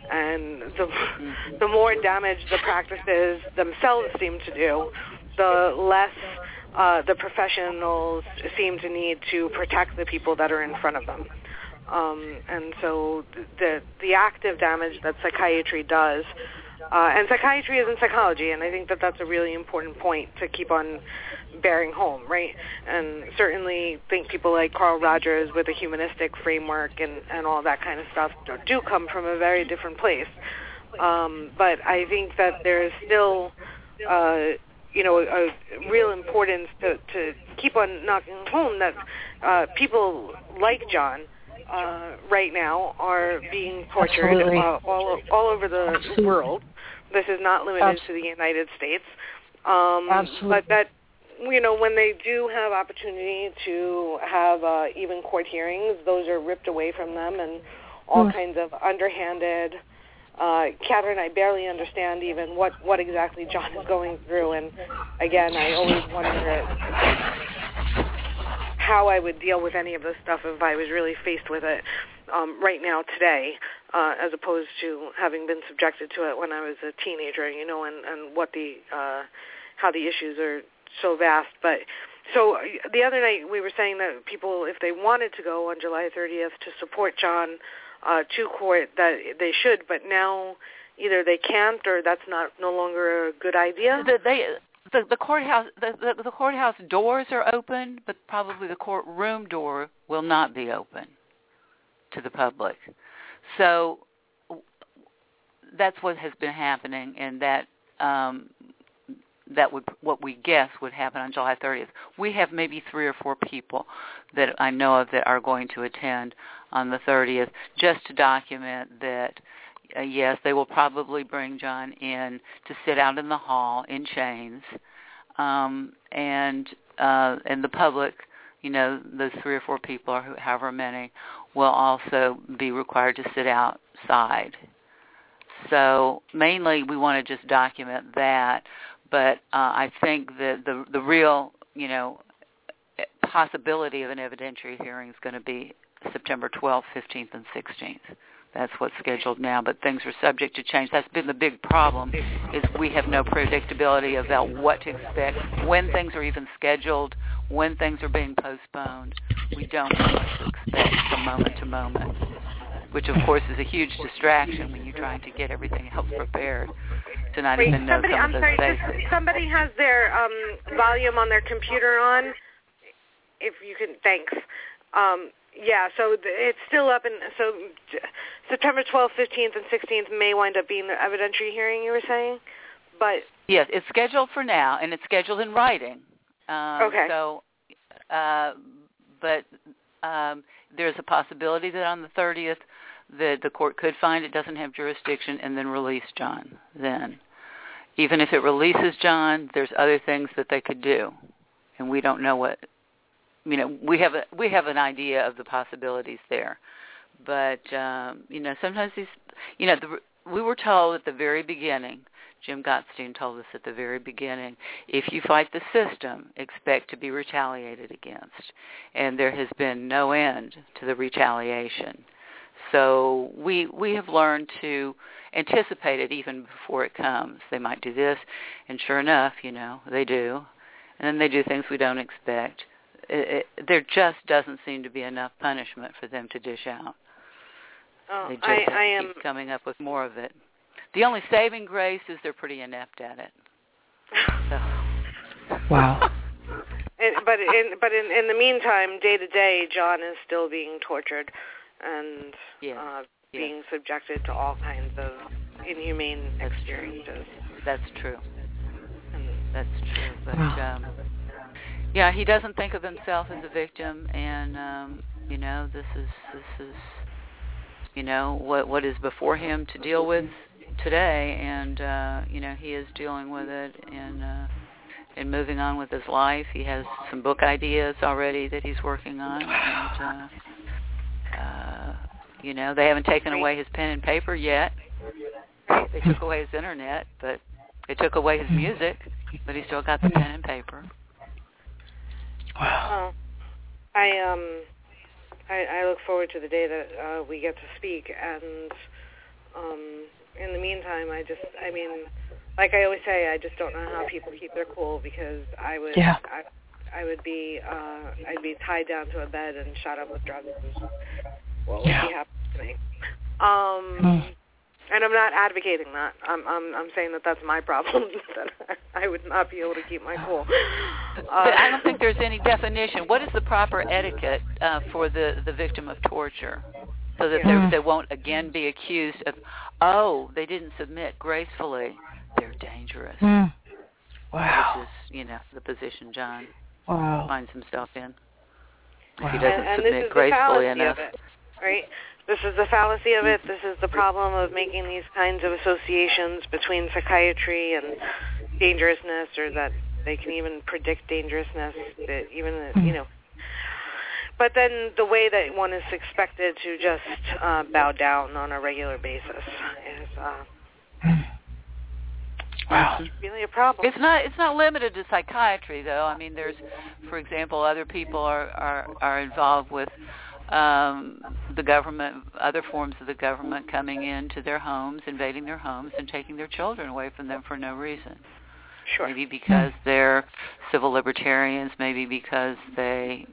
And the more damage the practices themselves seem to do, the less the professionals seem to need to protect the people that are in front of them. And so the active damage that psychiatry does, and psychiatry isn't psychology, and I think that that's a really important point to keep on bearing home, right? And certainly think people like Carl Rogers with a humanistic framework and all that kind of stuff do come from a very different place. But I think that there's still, a real importance to keep on knocking home that people like John right now are being tortured all over the world. This is not limited to the United States. But that, when they do have opportunity to have even court hearings, those are ripped away from them, and all kinds of underhanded. Catherine, I barely understand even what exactly John is going through, and again, I always wonder how I would deal with any of this stuff if I was really faced with it right now today, as opposed to having been subjected to it when I was a teenager, and what how the issues are so vast. But so the other night we were saying that people, if they wanted to go on July 30th to support John to court, that they should, but now either they can't or that's no longer a good idea.
The courthouse doors are open, but probably the courtroom door will not be open to the public. So that's what has been happening, and that what we guess would happen on July 30th. We have maybe 3 or 4 people that I know of that are going to attend on the 30th, just to document that. Yes, they will probably bring John in to sit out in the hall in chains, and the public, those 3 or 4 people, or however many, will also be required to sit outside. So mainly we want to just document that, but I think that the real, possibility of an evidentiary hearing is going to be September 12th, 15th, and 16th. That's what's scheduled now, but things are subject to change. That's been the big problem, is we have no predictability about what to expect, when things are even scheduled, when things are being postponed. We don't know what to expect from moment to moment, which, of course, is a huge distraction when you're trying to get everything else prepared to not even know some of those basics.
Somebody has their volume on their computer on. If you can, thanks. Yeah, so it's still up, and so September 12th, 15th, and 16th may wind up being the evidentiary hearing, you were saying? But
yes, it's scheduled for now, and it's scheduled in writing.
Okay.
So, but there's a possibility that on the 30th the court could find it doesn't have jurisdiction and then release John then. Even if it releases John, there's other things that they could do, and we don't know what. We have an idea of the possibilities there, but sometimes these, we were told at the very beginning. Jim Gottstein told us at the very beginning, if you fight the system, expect to be retaliated against, and there has been no end to the retaliation. So we have learned to anticipate it even before it comes. They might do this, and sure enough, they do, and then they do things we don't expect. There just doesn't seem to be enough punishment for them to dish out. They just keep coming up with more of it. The only saving grace is they're pretty inept at it. So.
Wow.
But in the meantime, day to day, John is still being tortured and being subjected to all kinds of inhumane experiences.
That's true. That's true. But yeah, he doesn't think of himself as a victim, and this is what is before him to deal with today, and he is dealing with it and moving on with his life. He has some book ideas already that he's working on, and they haven't taken away his pen and paper yet. They took away his internet, but they took away his music, but he's still got the pen and paper.
Wow.
I look forward to the day that we get to speak, and In the meantime, like I always say, I just don't know how people keep their cool, because I would be I'd be tied down to a bed and shot up with drugs. What would be happening to me? And I'm not advocating that. I'm saying that that's my problem, that I would not be able to keep my cool.
But I don't think there's any definition. What is the proper etiquette for the victim of torture, so that they won't again be accused of, they didn't submit gracefully, they're dangerous.
Wow.
Which is, the position John finds himself in.
Wow.
If he doesn't
and
submit gracefully enough.
Of it, right? This is the fallacy of it. This is the problem of making these kinds of associations between psychiatry and dangerousness, or that they can even predict dangerousness, that even, But then the way that one is expected to just bow down on a regular basis is really a problem.
It's not limited to psychiatry, though. I mean, there's, for example, other people are involved with the government, other forms of the government coming into their homes, invading their homes, and taking their children away from them for no reason.
Sure.
Maybe because they're civil libertarians, maybe because they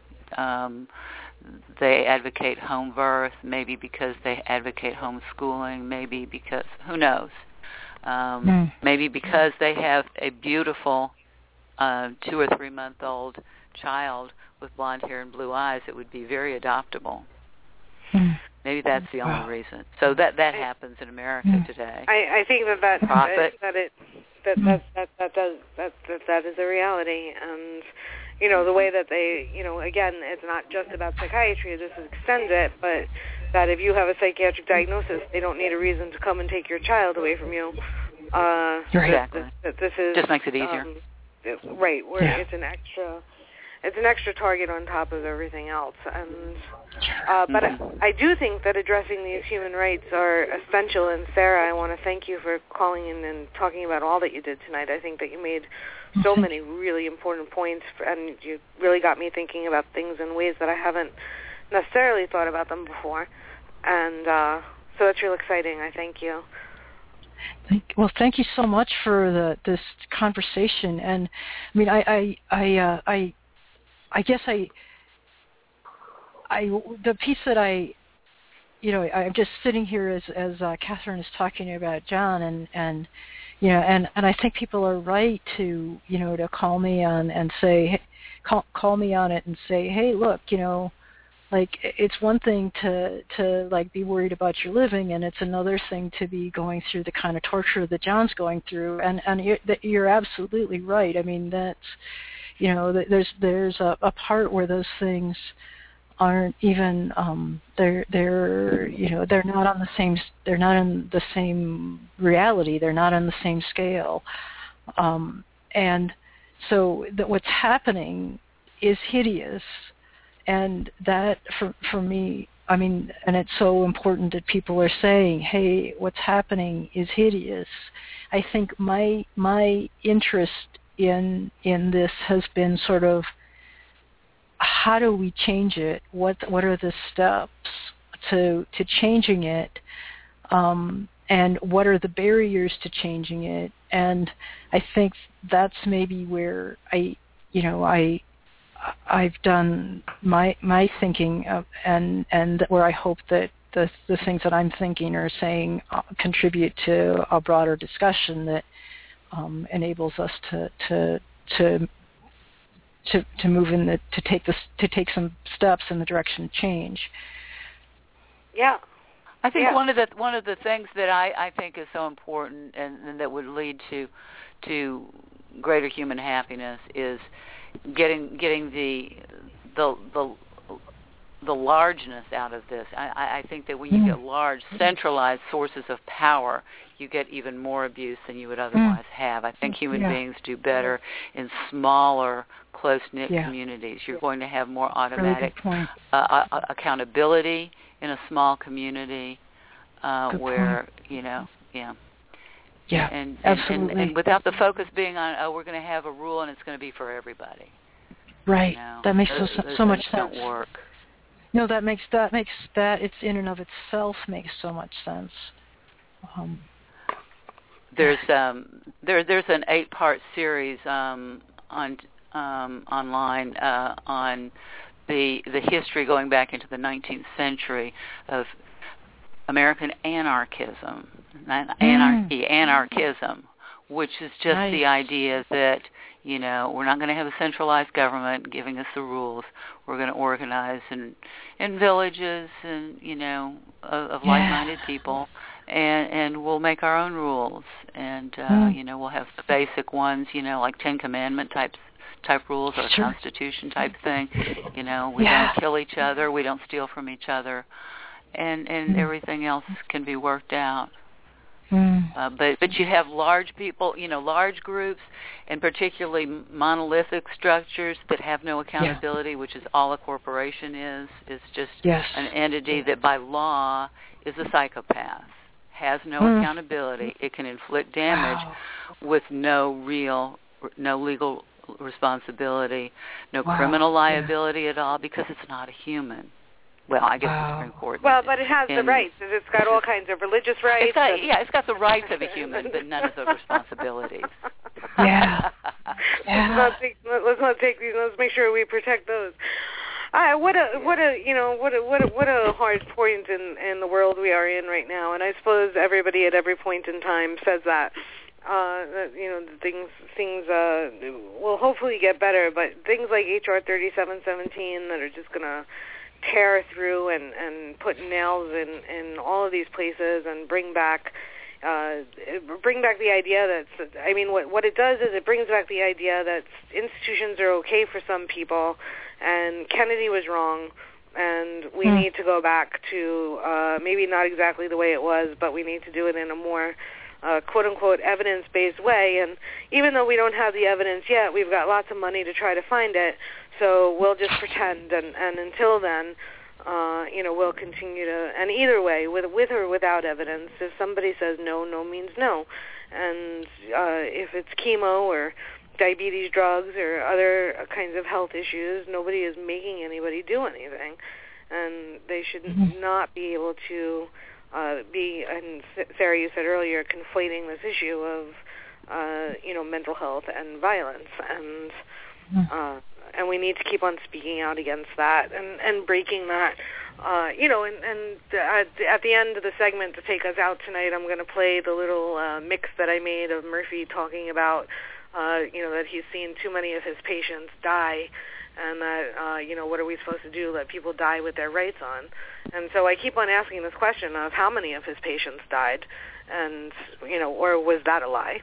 advocate home birth, maybe because they advocate homeschooling, maybe because, who knows, maybe because they have a beautiful 2 or 3 month old child with blonde hair and blue eyes that would be very adoptable. Maybe that's the only reason. So that happens in America today.
I think that is a reality, and the way that they, again, it's not just about psychiatry. This extends it, but that if you have a psychiatric diagnosis, they don't need a reason to come and take your child away from you.
Exactly.
This is
just makes it easier.
Right, where it's an extra target on top of everything else. And but I do think that addressing these human rights are essential. And Sarah, I want to thank you for calling in and talking about all that you did tonight. I think that you made so many really important points, and you really got me thinking about things in ways that I haven't necessarily thought about them before. And so that's real exciting. I thank you.
Thank you so much for this conversation. And I mean, I guess the piece that I'm just sitting here as Catherine is talking about John, and I think people are right to call me on and say, call me on it and say, hey, look, like, it's one thing to like be worried about your living, and it's another thing to be going through the kind of torture that John's going through. And you're absolutely right. I mean, that's, there's a part where those things aren't even they're not on the same, they're not in the same reality, they're not on the same scale, and so what's happening is hideous. And that, for me, I mean, and it's so important that people are saying, hey, what's happening is hideous. I think my interest in this has been sort of, how do we change it? What are the steps to changing it? And what are the barriers to changing it? And I think that's maybe where I've done my thinking, and where I hope that the things that I'm thinking or saying contribute to a broader discussion that enables us to move in to take some steps in the direction of change.
Yeah.
I think one of the things that I think is so important and that would lead to greater human happiness is getting the largeness out of this. I think that when you get large, centralized sources of power, you get even more abuse than you would otherwise have. I think human beings do better in smaller, close-knit communities. You're going to have more automatic accountability in a small community where,
Yeah,
and
absolutely.
And without the focus being on, we're going to have a rule and it's going to be for everybody.
Right. That makes so much sense.
Don't work.
No, that makes it's in and of itself makes so much sense.
There's an 8-part series online on the history going back into the 19th century of American anarchism, anarchism, which is just the idea that, we're not going to have a centralized government giving us the rules. We're going to organize in villages and, of like-minded people, and we'll make our own rules. And, we'll have the basic ones, like Ten Commandment type rules or Constitution type thing. We don't kill each other. We don't steal from each other. And everything else can be worked out. But you have large people, large groups, and particularly monolithic structures that have no accountability, which is all a corporation is. It's just an entity that by law is a psychopath, has no accountability. It can inflict damage with no legal responsibility, no criminal liability at all, because it's not a human. Well, I guess the Supreme Court.
Well, but it has the rights. It's got all kinds of religious rights.
It's got the rights of a human, but none of the responsibilities.
Let's not take these. Let's make sure we protect those. What a hard point in the world we are in right now, and I suppose everybody at every point in time says that. Things will hopefully get better, but things like HR 3717 that are just going to tear through and put nails in all of these places and bring back the idea that, what it does is it brings back the idea that institutions are okay for some people and Kennedy was wrong and we need to go back to maybe not exactly the way it was, but we need to do it in a more quote-unquote evidence-based way. And even though we don't have the evidence yet, we've got lots of money to try to find it. So we'll just pretend, and until then, we'll continue to. And either way, with or without evidence, if somebody says no, no means no. And if it's chemo or diabetes drugs or other kinds of health issues, nobody is making anybody do anything, and they should not be able to be. And Sarah, you said earlier, conflating this issue of mental health and violence, and we need to keep on speaking out against that and breaking that. At the end of the segment to take us out tonight, I'm going to play the little mix that I made of Murphy talking about, that he's seen too many of his patients die, and that, what are we supposed to do? Let people die with their rights on. And so I keep on asking this question of how many of his patients died, and, or was that a lie?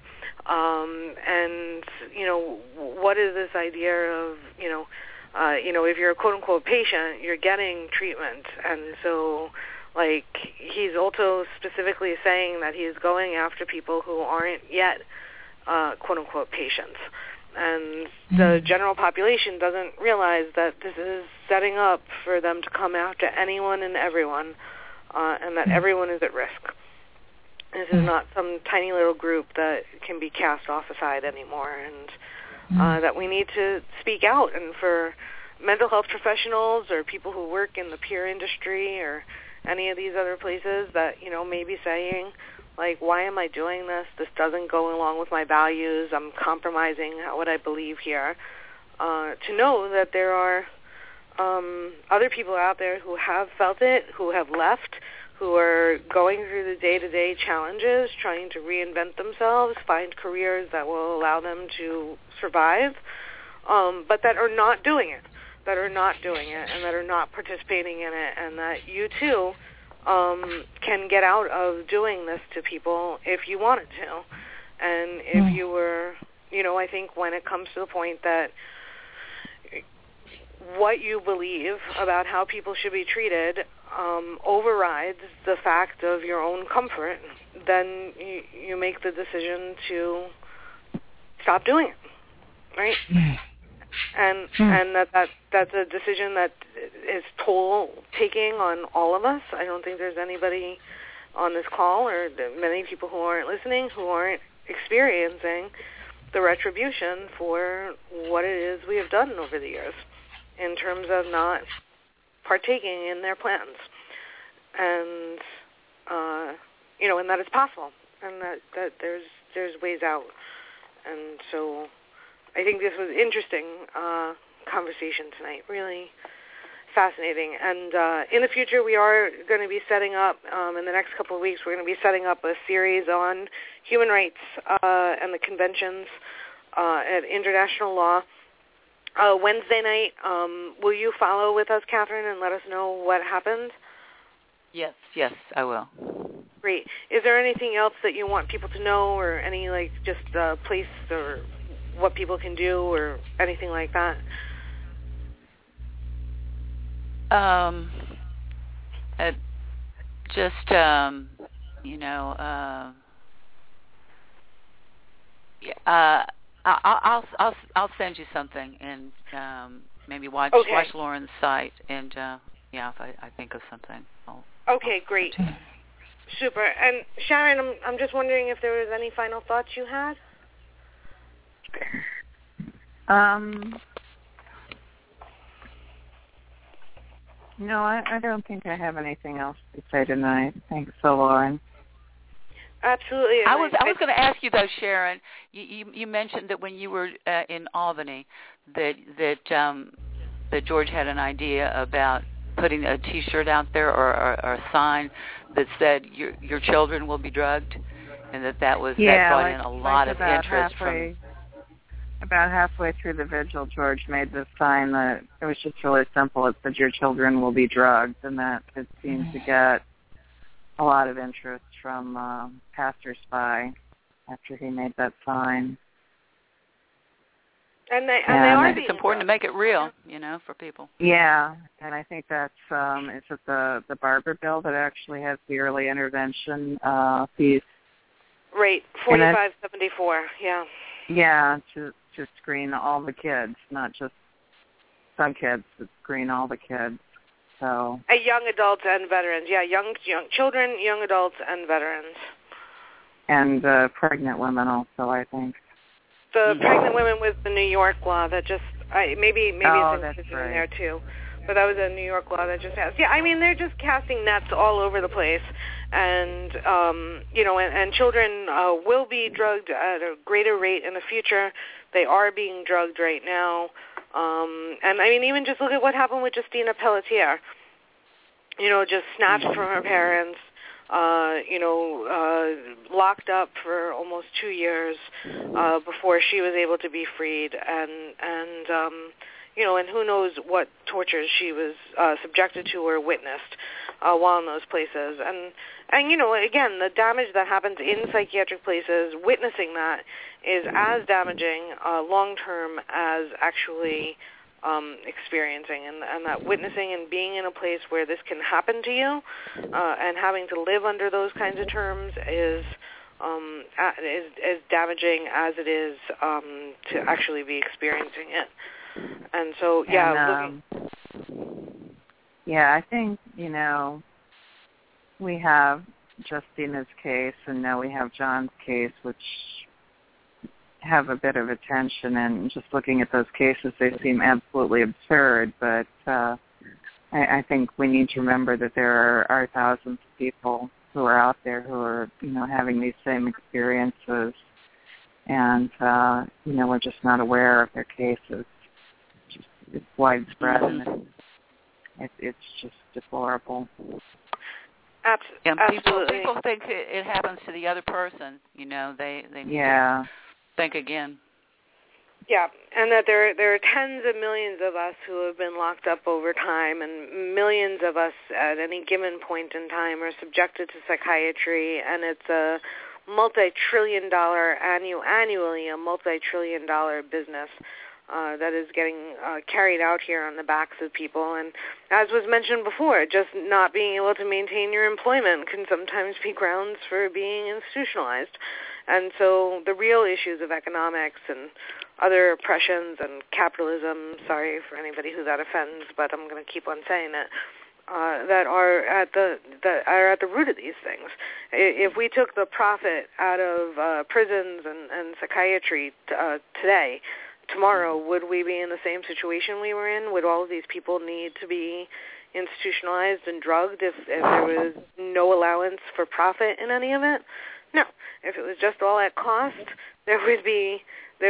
What is this idea of, if you're a quote-unquote patient, you're getting treatment. And so, he's also specifically saying that he's going after people who aren't yet quote-unquote patients. And the general population doesn't realize that this is setting up for them to come after anyone and everyone, and that everyone is at risk. This is not some tiny little group that can be cast off aside anymore, and that we need to speak out. And for mental health professionals or people who work in the peer industry or any of these other places that, may be saying, why am I doing this? This doesn't go along with my values. I'm compromising what I believe here. To know that there are other people out there who have felt it, who have left, who are going through the day-to-day challenges, trying to reinvent themselves, find careers that will allow them to survive, but that are not doing it, and that are not participating in it, and that you too can get out of doing this to people if you wanted to. And if you were, I think when it comes to the point that what you believe about how people should be treated overrides the fact of your own comfort, then you make the decision to stop doing it, right? And that's a decision that is toll-taking on all of us. I don't think there's anybody on this call or many people who aren't listening who aren't experiencing the retribution for what it is we have done over the years in terms of not partaking in their plans. And and that it's possible, and that there's ways out. And so I think this was interesting conversation tonight, really fascinating. And in the future, we are going to be setting up, in the next couple of weeks, we're going to be setting up a series on human rights and the conventions at international law. Wednesday night, will you follow with us, Catherine, and let us know what happened?
Yes, I will.
Great. Is there anything else that you want people to know, or any, just place or what people can do or anything like that?
I'll send you something, and maybe watch Lauren's site, and if I think of something, I'll
great. Super. And Sharon, I'm just wondering if there was any final thoughts you had?
No, I don't think I have anything else to say tonight. Thanks, Lauren.
Absolutely.
I was going to ask you though, Sharon. You mentioned that when you were in Albany, that George had an idea about putting a T-shirt out there or a sign that said your children will be drugged, and that brought in a lot of interest from.
About halfway through the vigil, George made this sign that it was just really simple. It said, "Your children will be drugged," and that it seemed to get a lot of interest from passersby after he made that sign.
And they
I think it's important to make it real, for people.
Yeah, and I think that's it's at the Barber bill that actually has the early intervention fees.
Right, $45.74. Yeah.
Yeah, to screen all the kids, not just some kids, but screen all the kids. So.
Young adults and veterans. Yeah, young children, young adults, and veterans.
And pregnant women also, I think.
The pregnant women was the New York law that just maybe it's in there too, but that was a New York law that just has. Yeah, I mean they're just casting nets all over the place, and and children will be drugged at a greater rate in the future. They are being drugged right now, and I mean even just look at what happened with Justina Pelletier. Just snatched from her parents. Locked up for almost 2 years before she was able to be freed, and who knows what tortures she was subjected to or witnessed while in those places. And again, the damage that happens in psychiatric places, witnessing that is as damaging long-term as actually experiencing, and that witnessing and being in a place where this can happen to you and having to live under those kinds of terms is damaging as it is to actually be experiencing it. And so,
I think, we have Justina's case, and now we have John's case, which have a bit of attention, and just looking at those cases, they seem absolutely absurd, but I think we need to remember that there are thousands of people who are out there who are, having these same experiences, and, we're just not aware of their cases. It's widespread, and it's just deplorable.
Absolutely.
People think it happens to the other person, they need to think again.
Yeah, and that there are tens of millions of us who have been locked up over time, and millions of us at any given point in time are subjected to psychiatry, and it's a multi-trillion-dollar annually a multi-trillion-dollar business that is getting carried out here on the backs of people. And as was mentioned before, just not being able to maintain your employment can sometimes be grounds for being institutionalized. And so the real issues of economics and other oppressions and capitalism, sorry for anybody who that offends, but I'm going to keep on saying it, that are at the root of these things. If we took the profit out of prisons and psychiatry today tomorrow, would we be in the same situation we were in? Would all of these people need to be institutionalized and drugged if there was no allowance for profit in any of it? No. If it was just all at cost, you would see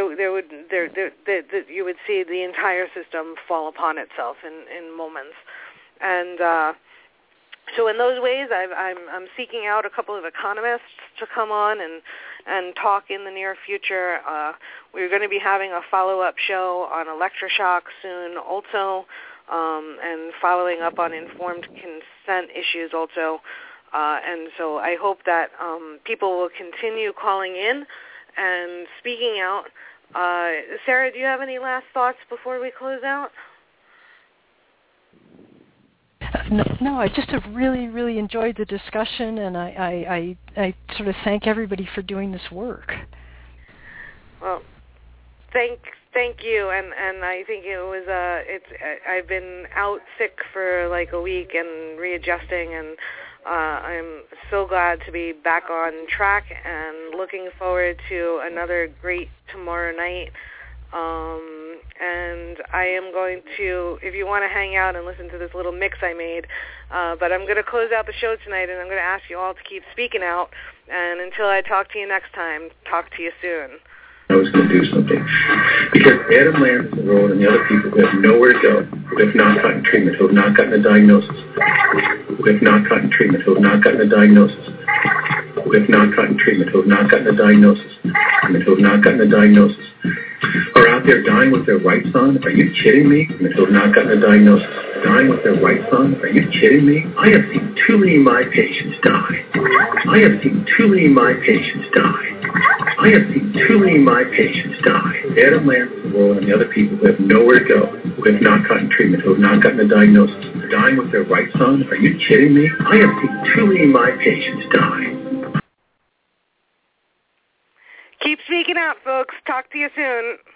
the entire system fall upon itself in moments. And so in those ways, I'm seeking out a couple of economists to come on and talk in the near future. We're going to be having a follow-up show on electroshock soon also, and following up on informed consent issues also. And so I hope that people will continue calling in and speaking out. Sarah, do you have any last thoughts before we close out?
No, I just have really, really enjoyed the discussion, and I sort of thank everybody for doing this work.
Well, thank you, and I think it was I've been out sick for like a week and readjusting, and I'm so glad to be back on track and looking forward to another great tomorrow night. And I am going to, if you want to hang out and listen to this little mix I made, but I'm going to close out the show tonight, and I'm going to ask you all to keep speaking out. And until I talk to you next time, talk to you soon.
I was going to do something. Because Adam Lance and Rowan and the other people who have nowhere to go, who have not gotten treatment, who have not gotten a diagnosis, who have not gotten treatment, who have not gotten a diagnosis, who have not gotten treatment, who have not gotten a diagnosis, who have not gotten a diagnosis, are out there dying with their rights on? Are you kidding me? Who have not gotten a diagnosis, dying with their rights on? Are you kidding me? I have seen too many of my patients die. I have seen too many of my patients die. I have seen too many of my patients die. Adam Lance, the world, and the other people who have nowhere to go, who have not gotten treatment, who have not gotten a diagnosis, are dying with their rights on? Are you kidding me? I have seen too many of my patients die.
Keep speaking out, folks. Talk to you soon.